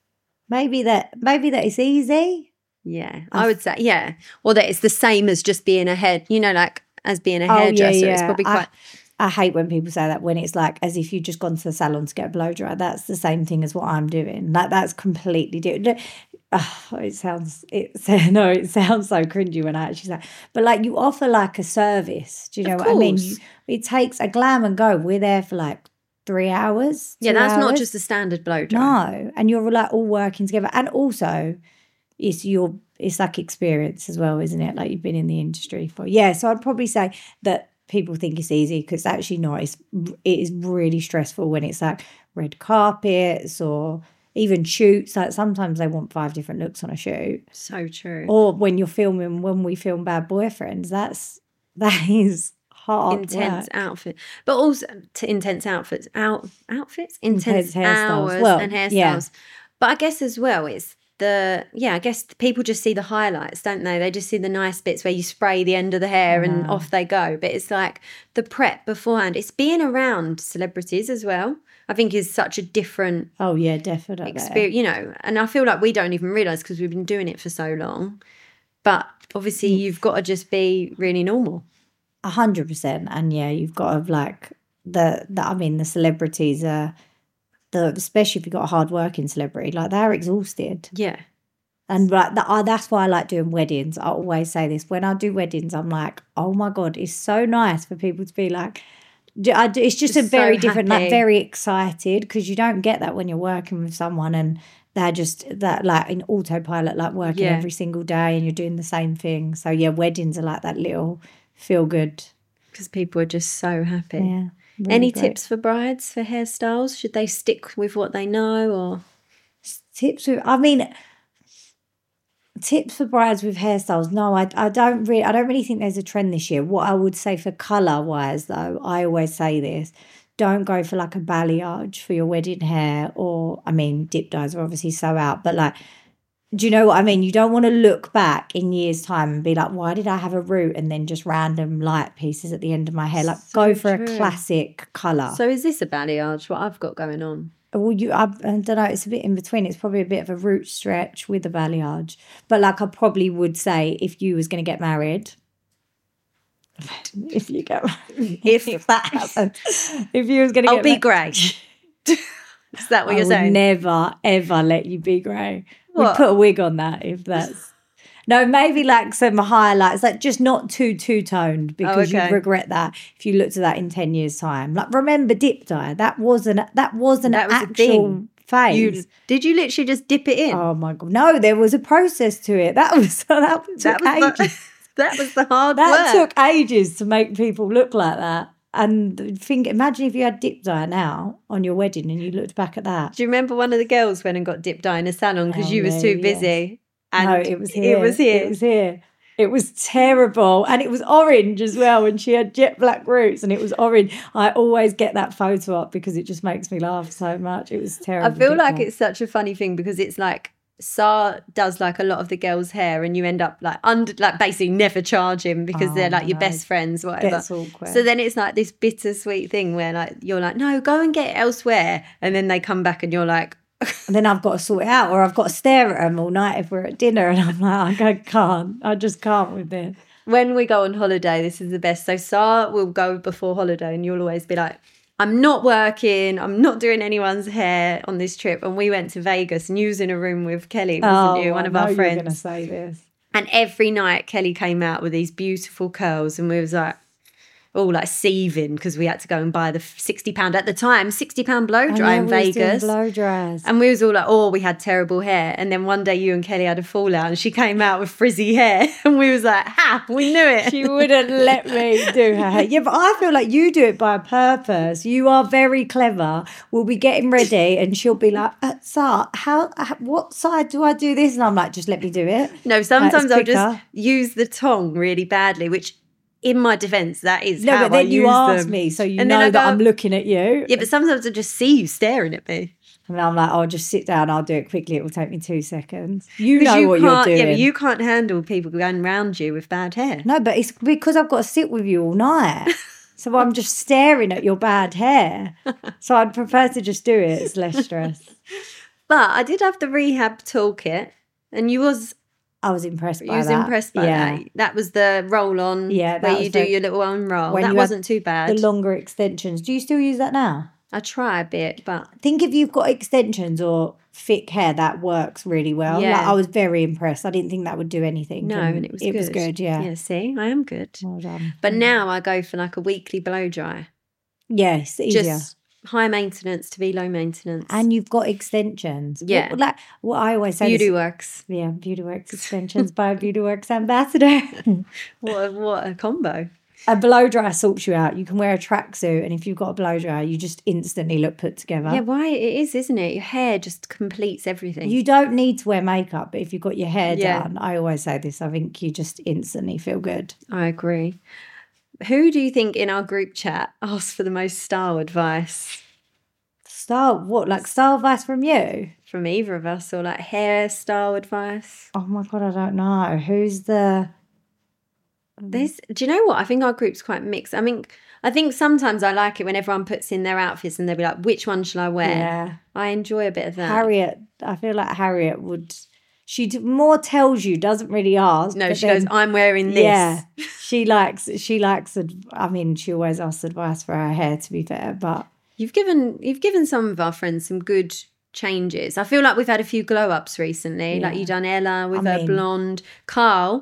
Maybe that it's easy. Yeah, I would say, yeah. Or that it's the same as just being a hair, like as being a hairdresser. It's probably quite... I hate when people say that, when it's like as if you've just gone to the salon to get a blow dry. That's the same thing as what I'm doing. Like, that's completely different. It sounds so cringy when I actually say, but like, you offer like a service. Do you know what I mean? It takes a glam and go. We're there for like 3 hours. Yeah, that's not just a standard blow dry. No, and you're like all working together, and also it's like experience as well, isn't it? Like, you've been in the industry for so I'd probably say that people think it's easy, because actually not. It is really stressful when it's like red carpets or even shoots. Like, sometimes they want 5 different looks on a shoot. So true. Or when we film Bad Boyfriends, that is hard intense work. Outfit, but also intense outfits, intense hours and hairstyles. Yeah. But I guess as well, it's I guess people just see the highlights, don't they? They just see the nice bits where you spray the end of the hair and off they go. But it's like the prep beforehand. It's being around celebrities as well, I think, is such a different definitely experience, and I feel like we don't even realise, because we've been doing it for so long. But obviously you've got to just be really normal. 100%. And you've got to like the celebrities are, especially if you've got a hard-working celebrity, like, they're exhausted. Yeah. And like that's why I like doing weddings. I always say this. When I do weddings, I'm like, oh my God, it's so nice for people to be like, it's just a very different, like, very excited, because you don't get that when you're working with someone and they're just that, like, in autopilot, like working every single day and you're doing the same thing. So weddings are like that little feel good. Because people are just so happy. Yeah. Really Any great. tips for brides for hairstyles? Should they stick with what they know, or tips for brides with hairstyles? No, I don't really think there's a trend this year. What I would say for colour wise, though, I always say this: don't go for like a balayage for your wedding hair, or dip dyes are obviously so out, but like, do you know what I mean? You don't want to look back in years' time and be like, why did I have a root and then just random light pieces at the end of my hair? Like, go for a classic colour. So is this a balayage, what I've got going on? Well, I don't know. It's a bit in between. It's probably a bit of a root stretch with a balayage. But like, I probably would say, if you was going to get married, if you that happened, if you was going to I'll be grey. Is that what you're saying? I would never, ever let you be grey. What? We'd put a wig on that if that's... No, maybe like some highlights, like just not too two-toned, because you'd regret that if you looked at that in 10 years' time. Like, remember dip dye? That was an actual phase. Did you literally just dip it in? Oh my God. No, there was a process to it. That took ages. That was the hard work. That took ages to make people look like that. And imagine if you had dip dye now on your wedding and you looked back at that. Do you remember one of the girls went and got dip dye in a salon because you was too busy? And no, it was here. It was terrible. And it was orange as well. And she had jet black roots and it was orange. I always get that photo up because it just makes me laugh so much. It was terrible. I feel like it's such a funny thing because it's like, Sa does like a lot of the girls' hair and you end up like basically never charge him because they're like your best friends, whatever. That's awkward. So then it's like this bittersweet thing where like you're like, no, go and get it elsewhere. And then they come back and you're like, and then I've got to sort it out, or I've got to stare at them all night if we're at dinner, and I'm like, I just can't with this. When we go on holiday, this is the best. So Sa will go before holiday and you'll always be like, I'm not working, I'm not doing anyone's hair on this trip. And we went to Vegas and you was in a room with Kelly, wasn't you? One of our friends. You're going to say this. And every night Kelly came out with these beautiful curls and we was like, all like seething because we had to go and buy the £60 at the time, £60 blow dry in Vegas. Blow dries. And we was all like, oh, we had terrible hair. And then one day you and Kelly had a fallout and she came out with frizzy hair and we was like, ha, we knew it. She wouldn't let me do her hair. Yeah, but I feel like you do it by purpose. You are very clever. We'll be getting ready and she'll be like, Sa, what side do I do this? And I'm like, just let me do it. No, sometimes I'll just use the tongue really badly, which in my defence, that is how I use them. No, but then you ask me, so you know that I'm looking at you. Yeah, but sometimes I just see you staring at me. And I'm like, just sit down, I'll do it quickly. It will take me 2 seconds. You know what you're doing. Yeah, but you can't handle people going round you with bad hair. No, but it's because I've got to sit with you all night. So I'm just staring at your bad hair. So I'd prefer to just do it. It's less stress. But I did have the rehab toolkit, and I was impressed by that. You was impressed by that. That was the roll-on where you do your little unroll. That wasn't too bad. The longer extensions. Do you still use that now? I try a bit, but... I think if you've got extensions or thick hair, that works really well. Yeah. Like, I was very impressed. I didn't think that would do anything. No, and it was good. It was good, yeah. Yeah, see, I am good. Well done. But now I go for like a weekly blow dry. Yes, easier. Just high maintenance to be low maintenance. And you've got extensions. Yeah. What I always say. BeautyWorks. Yeah, BeautyWorks extensions by a BeautyWorks ambassador. What a combo. A blow dryer sorts you out. You can wear a tracksuit, and if you've got a blow dryer, you just instantly look put together. Yeah, why it is, isn't it? Your hair just completes everything. You don't need to wear makeup, but if you've got your hair done, I always say this, I think you just instantly feel good. I agree. Who do you think in our group chat asked for the most style advice? Style? What, like style advice from you? From either of us, or like hairstyle advice? Oh my God, I don't know. Who's the... Do you know what? I think our group's quite mixed. I mean, I think sometimes I like it when everyone puts in their outfits and they'll be like, which one shall I wear? Yeah. I enjoy a bit of that. Harriet, I feel like Harriet would... She more tells you, doesn't really ask. No, she goes, I'm wearing this. Yeah. She likes, I mean, she always asks advice for her hair, to be fair, but... You've given some of our friends some good changes. I feel like we've had a few glow-ups recently. Yeah. Like you done Ella with her blonde. Carl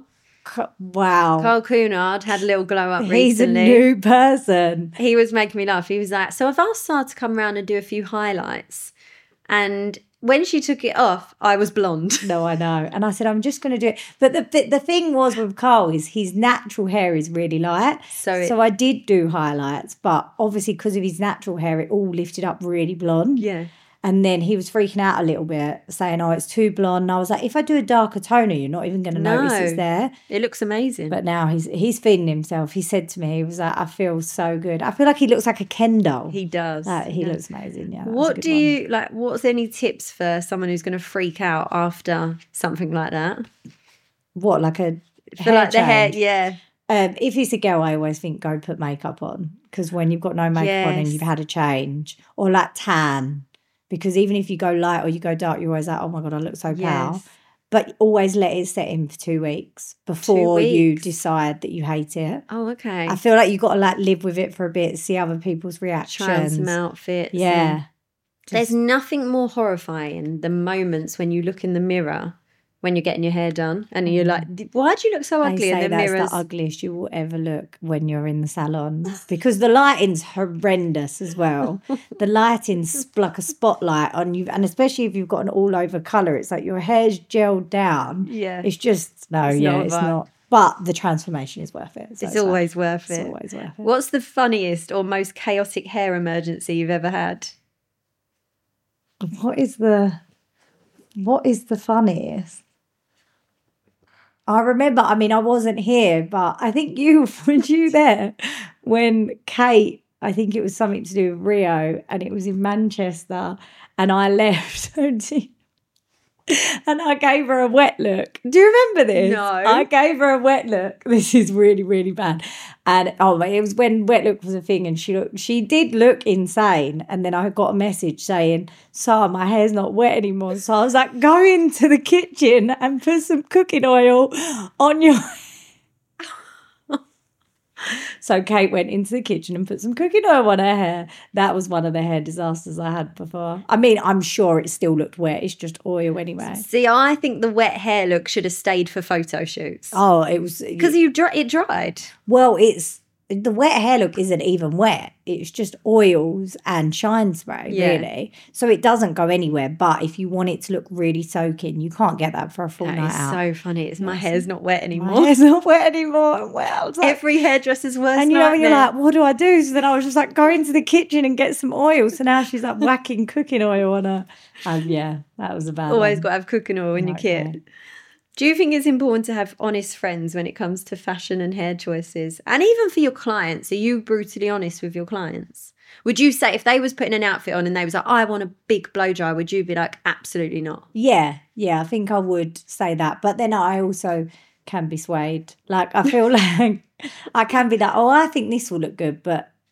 Cunard had a little glow up recently. He's a new person. He was making me laugh. He was like, so I've asked Sarah to come around and do a few highlights. And when she took it off, I was blonde. No, I know. And I said, I'm just going to do it. But the thing was with Carl is his natural hair is really light. So I did do highlights. But obviously because of his natural hair, it all lifted up really blonde. Yeah. And then he was freaking out a little bit, saying, oh, it's too blonde. And I was like, if I do a darker toner, you're not even going to notice it's there. It looks amazing. But now he's feeling himself. He said to me, he was like, I feel so good. I feel like he looks like a Ken doll. He does. He looks amazing, yeah. What's any tips for someone who's going to freak out after something like that? What, like a for hair like the hair, change? yeah. If it's a girl, I always think go put makeup on, because when you've got no makeup on and you've had a change, or like tan. Because even if you go light or you go dark, you're always like, oh my God, I look so pale. Yes. But always let it set in for 2 weeks before you decide that you hate it. Oh, okay. I feel like you've got to like live with it for a bit, see other people's reactions. Try on some outfits. Yeah. There's nothing more horrifying than moments when you look in the mirror when you're getting your hair done and you're like, why do you look so ugly in the mirrors? That's the ugliest you will ever look when you're in the salon, because the lighting's horrendous as well. The lighting's like a spotlight on you, and especially if you've got an all-over colour, it's like your hair's gelled down. Yeah. It's just, it's not. But the transformation is worth it. So it's always worth it. It's always worth it. What's the funniest or most chaotic hair emergency you've ever had? What is the funniest? I remember, I mean, I wasn't here, but I think were you there when Kate, I think it was something to do with Rio, and it was in Manchester, and I left, and I gave her a wet look. Do you remember this? No. I gave her a wet look. This is really, really bad. And it was when wet look was a thing, and she did look insane. And then I got a message saying, "Sarah, my hair's not wet anymore." So I was like, go into the kitchen and put some cooking oil on your So Kate went into the kitchen and put some cooking oil on her hair. That was one of the hair disasters I had before. I mean, I'm sure it still looked wet. It's just oil anyway. See, I think the wet hair look should have stayed for photo shoots. Oh, it was... Because it dried. Well, the wet hair look isn't even wet. It's just oils and shine spray, really. So it doesn't go anywhere. But if you want it to look really soaking, you can't get that for a full night out. So funny. My hair's not wet anymore. My hair's not wet anymore. Well, like, every hairdresser's worst and you know, when nightmare. you're like, what do I do? So then I was just like, go into the kitchen and get some oil. So now she's like whacking cooking oil on her. Yeah, that was a bad Always one. got to have cooking oil in your kit. Do you think it's important to have honest friends when it comes to fashion and hair choices? And even for your clients, are you brutally honest with your clients? Would you say if they was putting an outfit on and they was like, I want a big blow dry, would you be like, absolutely not? Yeah, I think I would say that. But then I also can be swayed. Like, I feel like I can be like, oh, I think this will look good. But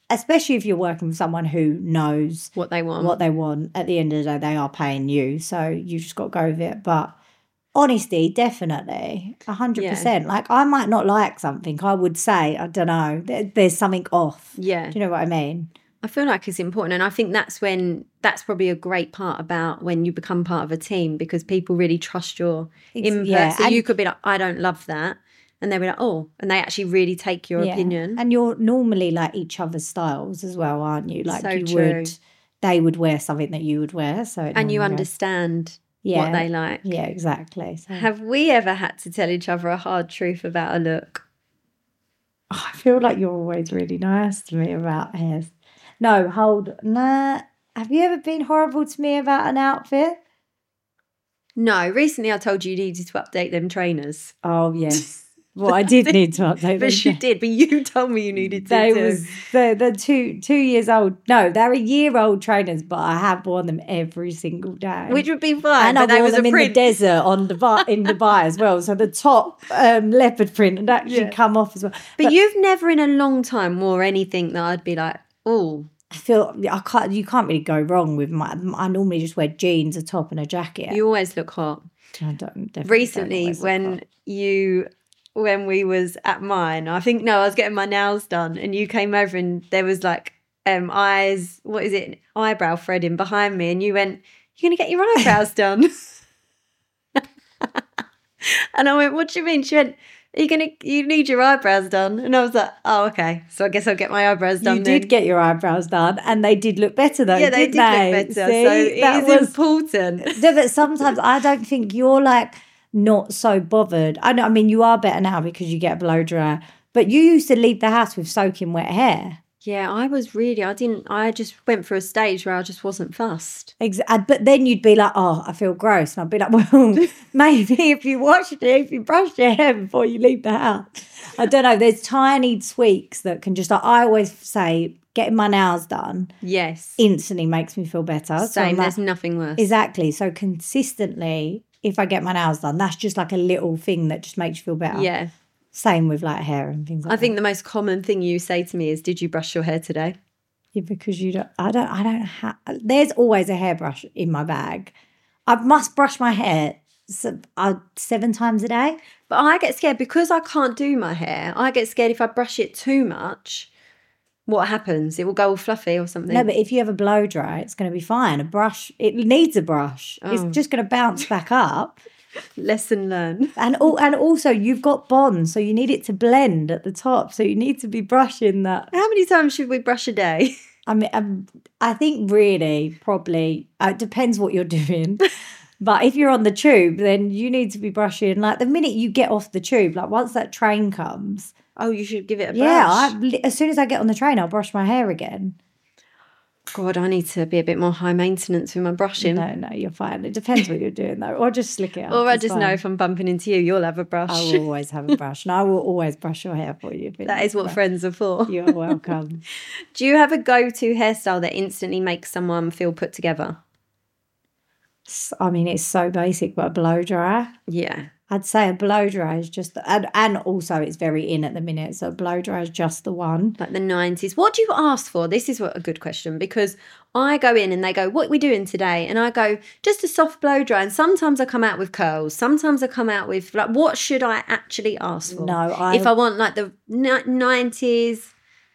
especially if you're working with someone who knows What they want. what they want. At the end of the day, they are paying you, so you just got to go with it. But honesty, definitely, 100%. Like, I might not like something. I would say, I don't know, there's something off. Yeah. Do you know what I mean? I feel like it's important. And I think that's probably a great part about when you become part of a team, because people really trust your input. yeah, So and- you could be like, I don't love that. And they'll be like, oh, and they actually really take your opinion. And you're normally like each other's styles as well, aren't you? Like, So you true. they would wear something that you would wear. So And you understand what they like. Yeah, exactly. So, Have we ever had to tell each other a hard truth about a look? I feel like you're always really nice to me about hairs. No, have you ever been horrible to me about an outfit? No, recently I told you needed to update them trainers. Oh, yes. Well, I did need to update them. But you did, but you told me you needed to. They're 2 years old. No, they're a year old trainers, but I have worn them every single day. Which would be fine. And I but wore was them a in print. the desert in Dubai as well. So the top leopard print had actually come off as well. But you've never in a long time wore anything that I'd be like, oh. I feel you can't really go wrong with I normally just wear jeans, a top and a jacket. You always look hot. I definitely Recently, don't always look hot. when we was at mine, I was getting my nails done and you came over and there was like eyebrow threading behind me, and you went, "You're going to get your eyebrows done?" And I went, "What do you mean?" She went, you need your eyebrows done. And I was like, oh, okay. So I guess I'll get my eyebrows done. You did get your eyebrows done, and they did look better though. Yeah, they did look better. See? So it is important. No, but sometimes I don't think you're like not so bothered. I know. I mean, you are better now because you get a blow dryer, but you used to leave the house with soaking wet hair. Yeah, I just went through a stage where I just wasn't fussed. But then you'd be like, oh, I feel gross. And I'd be like, well, maybe if you brush your hair before you leave the house. I don't know. There's tiny tweaks that can just, I always say, getting my nails done. Yes. Instantly makes me feel better. Same, there's nothing worse. Exactly. So consistently, if I get my nails done, that's just like a little thing that just makes you feel better. Yeah. Same with like hair and things like that. I think the most common thing you say to me is, did you brush your hair today? Yeah, because I don't have, there's always a hairbrush in my bag. I must brush my hair 7 times a day. But I get scared because I can't do my hair. I get scared if I brush it too much, what happens? It will go all fluffy or something. No, but if you have a blow dry, it's going to be fine. A brush, it needs a brush. Oh. It's just going to bounce back up. Lesson learned. And also you've got bonds, so you need it to blend at the top. So you need to be brushing that. How many times should we brush a day? I mean, I think really probably it depends what you're doing. But if you're on the tube, then you need to be brushing like the minute you get off the tube, like once that train comes. Oh, you should give it a brush. Yeah, as soon as I get on the train, I'll brush my hair again. God, I need to be a bit more high maintenance with my brushing. No, you're fine. It depends what you're doing though. Or just slick it up. Or I It's just fine. know if I'm bumping into you, you'll have a brush. I will always have a brush. And I will always brush your hair for you. That is what friends are for. You're welcome. Do you have a go-to hairstyle that instantly makes someone feel put together? I mean, it's so basic, but a blow dryer. Yeah. I'd say a blow dryer is just, and also it's very in at the minute. So a blow dryer is just the one. Like the 90s. What do you ask for? This is a good question, because I go in and they go, what are we doing today? And I go, just a soft blow dry. And sometimes I come out with curls. Sometimes I come out with, like, what should I actually ask for? No, if I want like the 90s.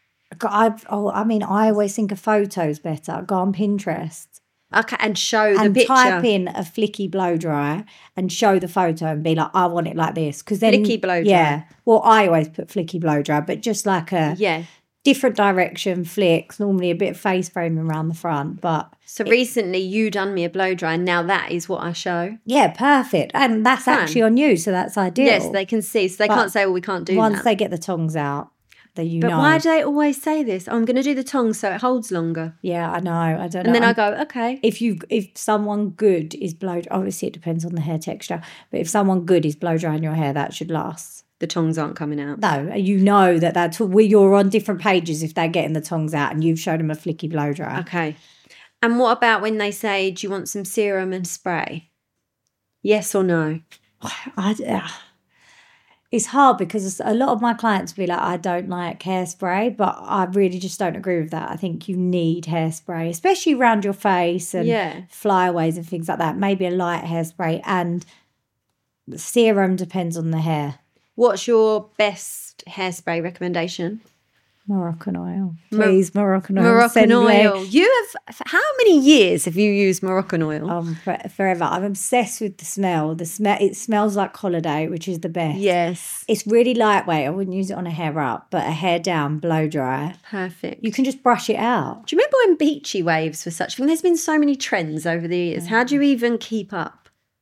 I always think a photo's better. Go on Pinterest. Okay, and show the And picture. type in a flicky blow dryer and show the photo and be like, I want it like this. Because then Flicky blow dry. Yeah. Well, I always put flicky blow dryer, but just like a Yeah. different direction flicks, normally a bit of face framing around the front. But So recently you done me a blow dry, and now that is what I show. yeah, perfect. And that's Fine. actually on you, so that's ideal. Yes, they can see. So they But can't say, well, we can't do once that. they get the tongs out, that But why do they always say this? I'm going to do the tongs so it holds longer. Yeah, I know. I don't know. And then I go, okay. If someone good is blow, obviously it depends on the hair texture, but if someone good is blow drying your hair, that should last. The tongs aren't coming out. No, you know that's you're on different pages if they're getting the tongs out and you've showed them a flicky blow dryer. Okay. And what about when they say, do you want some serum and spray? Yes or no? It's hard because a lot of my clients be like, I don't like hairspray, but I really just don't agree with that. I think you need hairspray, especially around your face and flyaways and things like that. Maybe a light hairspray, and serum depends on the hair. What's your best hairspray recommendation? Moroccan oil. Please, Moroccan oil. Moroccan oil. You have, how many years have you used Moroccan oil? Forever. I'm obsessed with the smell. It smells like holiday, which is the best. Yes. It's really lightweight. I wouldn't use it on a hair up, but a hair down, blow dry. Perfect. You can just brush it out. Do you remember when beachy waves were such a thing? There's been so many trends over the years. How do you even keep up?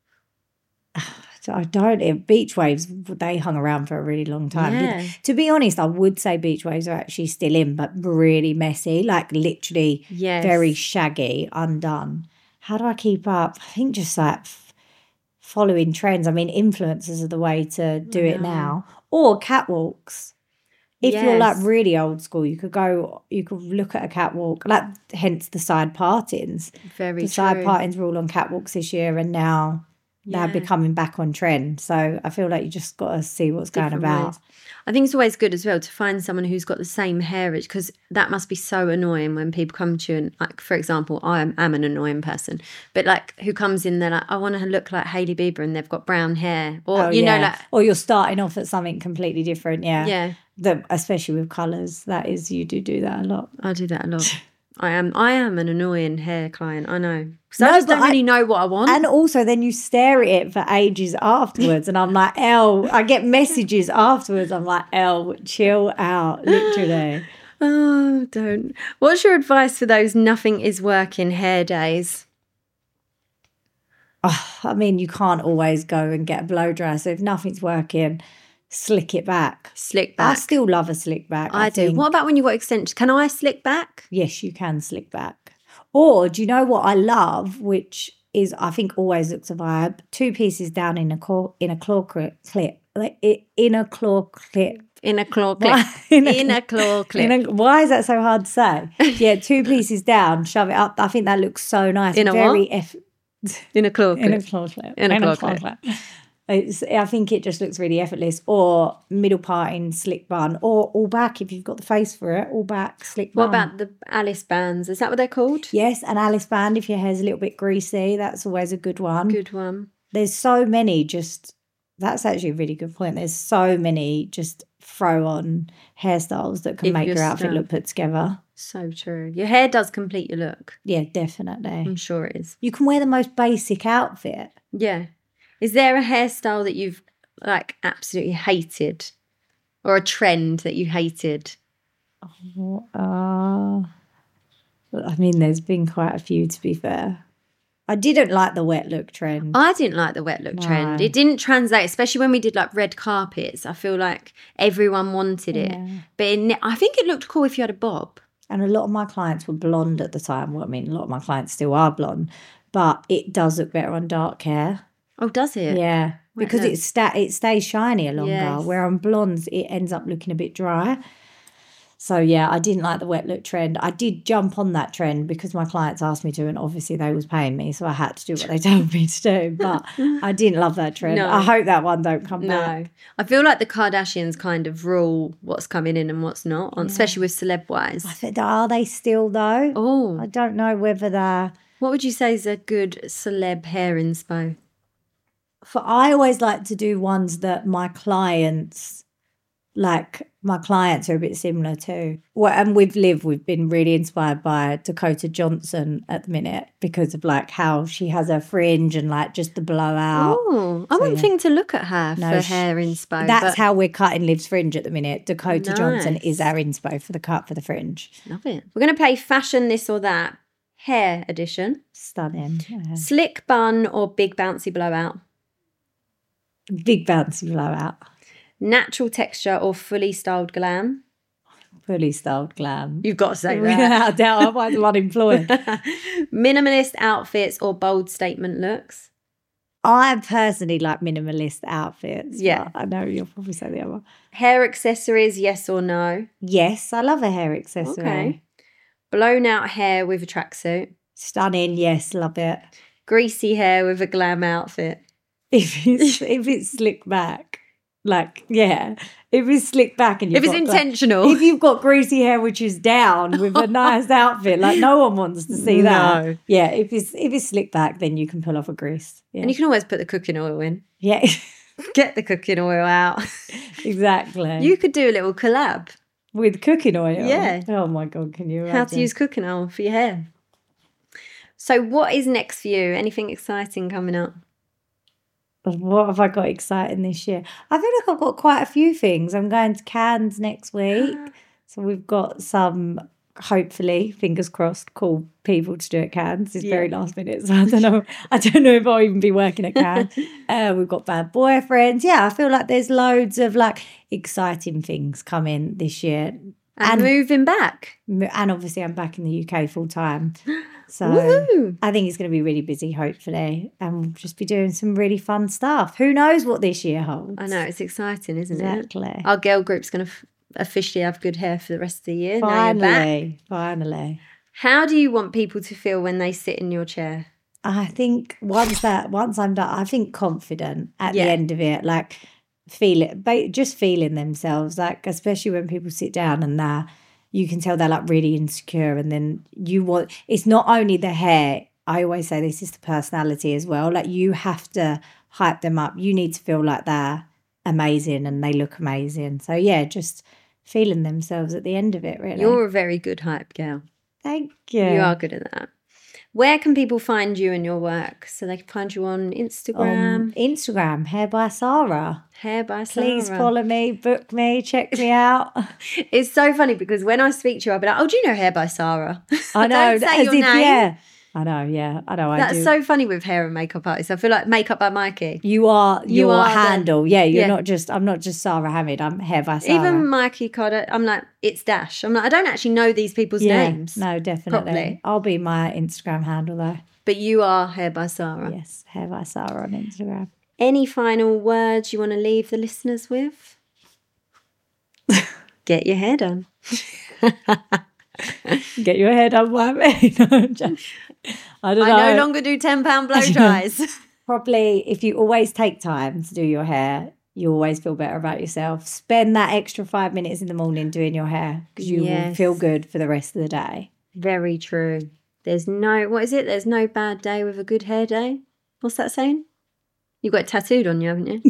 I don't. Beach waves, they hung around for a really long time. Yeah. To be honest, I would say beach waves are actually still in, but really messy, like literally very shaggy, undone. How do I keep up? I think just like following trends. I mean, influencers are the way to do it now. Or catwalks. If you're like really old school, you could look at a catwalk, like hence the side partings. Very true. The side partings were all on catwalks this year, and now they're becoming back on trend. So I feel like you just got to see what's going about. Ways. I think it's always good as well to find someone who's got the same hair, because that must be so annoying when people come to you and, like, for example, I am an annoying person, but like who comes in, they're like, I want to look like Hailey Bieber, and they've got brown hair, or you know, like, or you're starting off at something completely different. Yeah. Especially with colours, you do that a lot. I do that a lot. I am an annoying hair client, I know. Because I just don't really know what I want. And also then you stare at it for ages afterwards, and I'm like, Elle, I get messages afterwards. I'm like, Elle, chill out, literally. Oh, don't. What's your advice for those nothing is working hair days? I mean, you can't always go and get a blow dry. So if nothing's working, slick it back. Slick back. I still love a slick back. I do. What about when you've got extensions? Can I slick back? Yes, you can slick back. Or do you know what I love, which is I think always looks a vibe? 2 pieces down in a claw clip. Like in a claw clip. In a claw clip. In a claw clip. Why is that so hard to say? Yeah, 2 pieces down, shove it up. I think that looks so nice. In a what? In a claw clip. In a claw clip. In a claw clip. I think it just looks really effortless. Or middle parting, slick bun, or all back if you've got the face for it. All back, slick bun. What about the Alice bands? Is that what they're called? Yes, an Alice band if your hair's a little bit greasy. That's always a good one. Good one. There's so many that's actually a really good point. There's so many just throw-on hairstyles that can make your outfit look put together. So true. Your hair does complete your look. Yeah, definitely. I'm sure it is. You can wear the most basic outfit. Yeah. Is there a hairstyle that you've like absolutely hated, or a trend that you hated? I mean, there's been quite a few, to be fair. I didn't like the wet look trend. I didn't like the wet look trend. It didn't translate, especially when we did like red carpets. I feel like everyone wanted it. But I think it looked cool if you had a bob. And a lot of my clients were blonde at the time. Well, I mean, a lot of my clients still are blonde. But it does look better on dark hair. Oh, does it? Yeah. Because it stays shinier longer. Yes. Where on blondes, it ends up looking a bit dry. So, yeah, I didn't like the wet look trend. I did jump on that trend because my clients asked me to, and obviously they was paying me, so I had to do what they told me to do. But I didn't love that trend. No. I hope that one don't come back. No. I feel like the Kardashians kind of rule what's coming in and what's not, especially with celeb-wise. Are they still, though? Oh. I don't know whether they're... What would you say is a good celeb hair inspo? I always like to do ones that my clients are a bit similar to. Well, and we've been really inspired by Dakota Johnson at the minute because of like how she has her fringe and like just the blowout. Oh, I wouldn't think to look at her for hair inspo. That's how we're cutting Liv's fringe at the minute. Dakota Johnson is our inspo for the cut for the fringe. Love it. We're going to play fashion this or that. Hair edition. Stunning. Yeah. Slick bun or big bouncy blowout? Big bouncy blowout. Natural texture or fully styled glam? Fully styled glam. You've got to say that. Without doubt, otherwise I'm unemployed. Minimalist outfits or bold statement looks? I personally like minimalist outfits. Yeah. I know you'll probably say the other. Hair accessories, yes or no? Yes, I love a hair accessory. Okay. Blown out hair with a tracksuit? Stunning, yes, love it. Greasy hair with a glam outfit? If it's slick back, Like, yeah. If it's slicked back and if it's intentional. If you've got greasy hair which is down with a nice outfit, like no one wants to see that. No. Yeah, if it's slicked back, then you can pull off a grease. Yeah. And you can always put the cooking oil in. Yeah. Get the cooking oil out. Exactly. You could do a little collab. With cooking oil? Yeah. Oh my God, can you imagine? How to use cooking oil for your hair. So what is next for you? Anything exciting coming up? What have I got exciting this year? I feel like I've got quite a few things. I'm going to Cannes next week. So we've got some, hopefully, fingers crossed, cool people to do at Cannes. It's very last minute, so I don't know if I'll even be working at Cannes. We've got Bad Boyfriends. Yeah, I feel like there's loads of like exciting things coming this year. And moving back. And obviously I'm back in the UK full time. So Woo-hoo. I think it's going to be really busy, hopefully. And we'll just be doing some really fun stuff. Who knows what this year holds? I know, it's exciting, isn't it? Exactly. Our girl group's going to officially have good hair for the rest of the year. Finally. How do you want people to feel when they sit in your chair? I think once I'm done, I think confident at the end of it. Like just feeling themselves, like especially when people sit down and you can tell they're like really insecure, and then it's not only the hair. I always say this is the personality as well. Like you have to hype them up. You need to feel like they're amazing and they look amazing. So yeah, just feeling themselves at the end of it, really. You're a very good hype girl. Thank you. You are good at that. Where can people find you and your work? So they can find you on Instagram. Instagram, Hair by Sarah. Hair by Sarah. Please follow me, book me, check me out. It's so funny because when I speak to you, I'll be like, oh, do you know Hair by Sarah? I know. Don't say your name. Yeah. I know, yeah. I know. That's so funny with hair and makeup artists. I feel like Makeup by Mikey. You are your handle. I'm not just Sarah Hamid. I'm Hair by Sarah. Even Mikey Cotter, I'm like, it's Dash. I'm like, I don't actually know these people's names. No, definitely. Properly. I'll be my Instagram handle though. But you are Hair by Sarah. Yes, Hair by Sarah on Instagram. Any final words you want to leave the listeners with? Get your hair done. Get your hair done by me. I don't know. I no longer do £10 blow dries. Probably if you always take time to do your hair, you always feel better about yourself. Spend that extra 5 minutes in the morning doing your hair because you will feel good for the rest of the day. Very true. There's no bad day with a good hair day. What's that saying? You've got it tattooed on you, haven't you?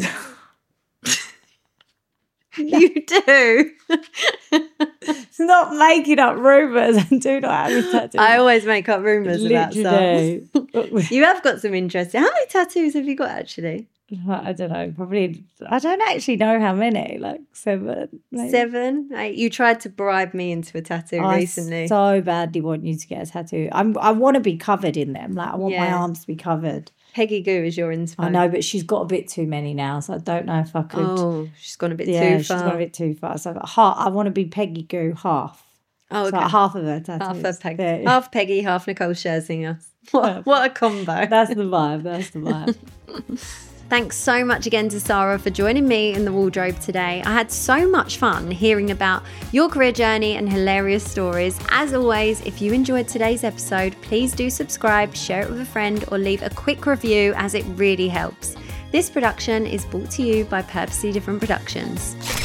You do. It's not making up rumours. I do not have a tattoo. I always make up rumours about stuff. You have got some interesting. How many tattoos have you got actually? I don't know. Probably. I don't actually know how many. Like 7. Maybe. 7? You tried to bribe me into a tattoo recently. I so badly want you to get a tattoo. I want to be covered in them. Like I want my arms to be covered. Peggy Goo is your inspo. I know, but she's got a bit too many now, so I don't know if I could. Oh, she's gone a bit too far. Yeah, she's gone a bit too far. So I want to be Peggy Goo half. Oh, okay. So like half of her tattoos. Half Peggy, half Nicole Scherzinger. What a combo. That's the vibe. Thanks so much again to Sarah for joining me in the wardrobe today. I had so much fun hearing about your career journey and hilarious stories. As always, if you enjoyed today's episode, please do subscribe, share it with a friend, or leave a quick review as it really helps. This production is brought to you by Purposely Different Productions.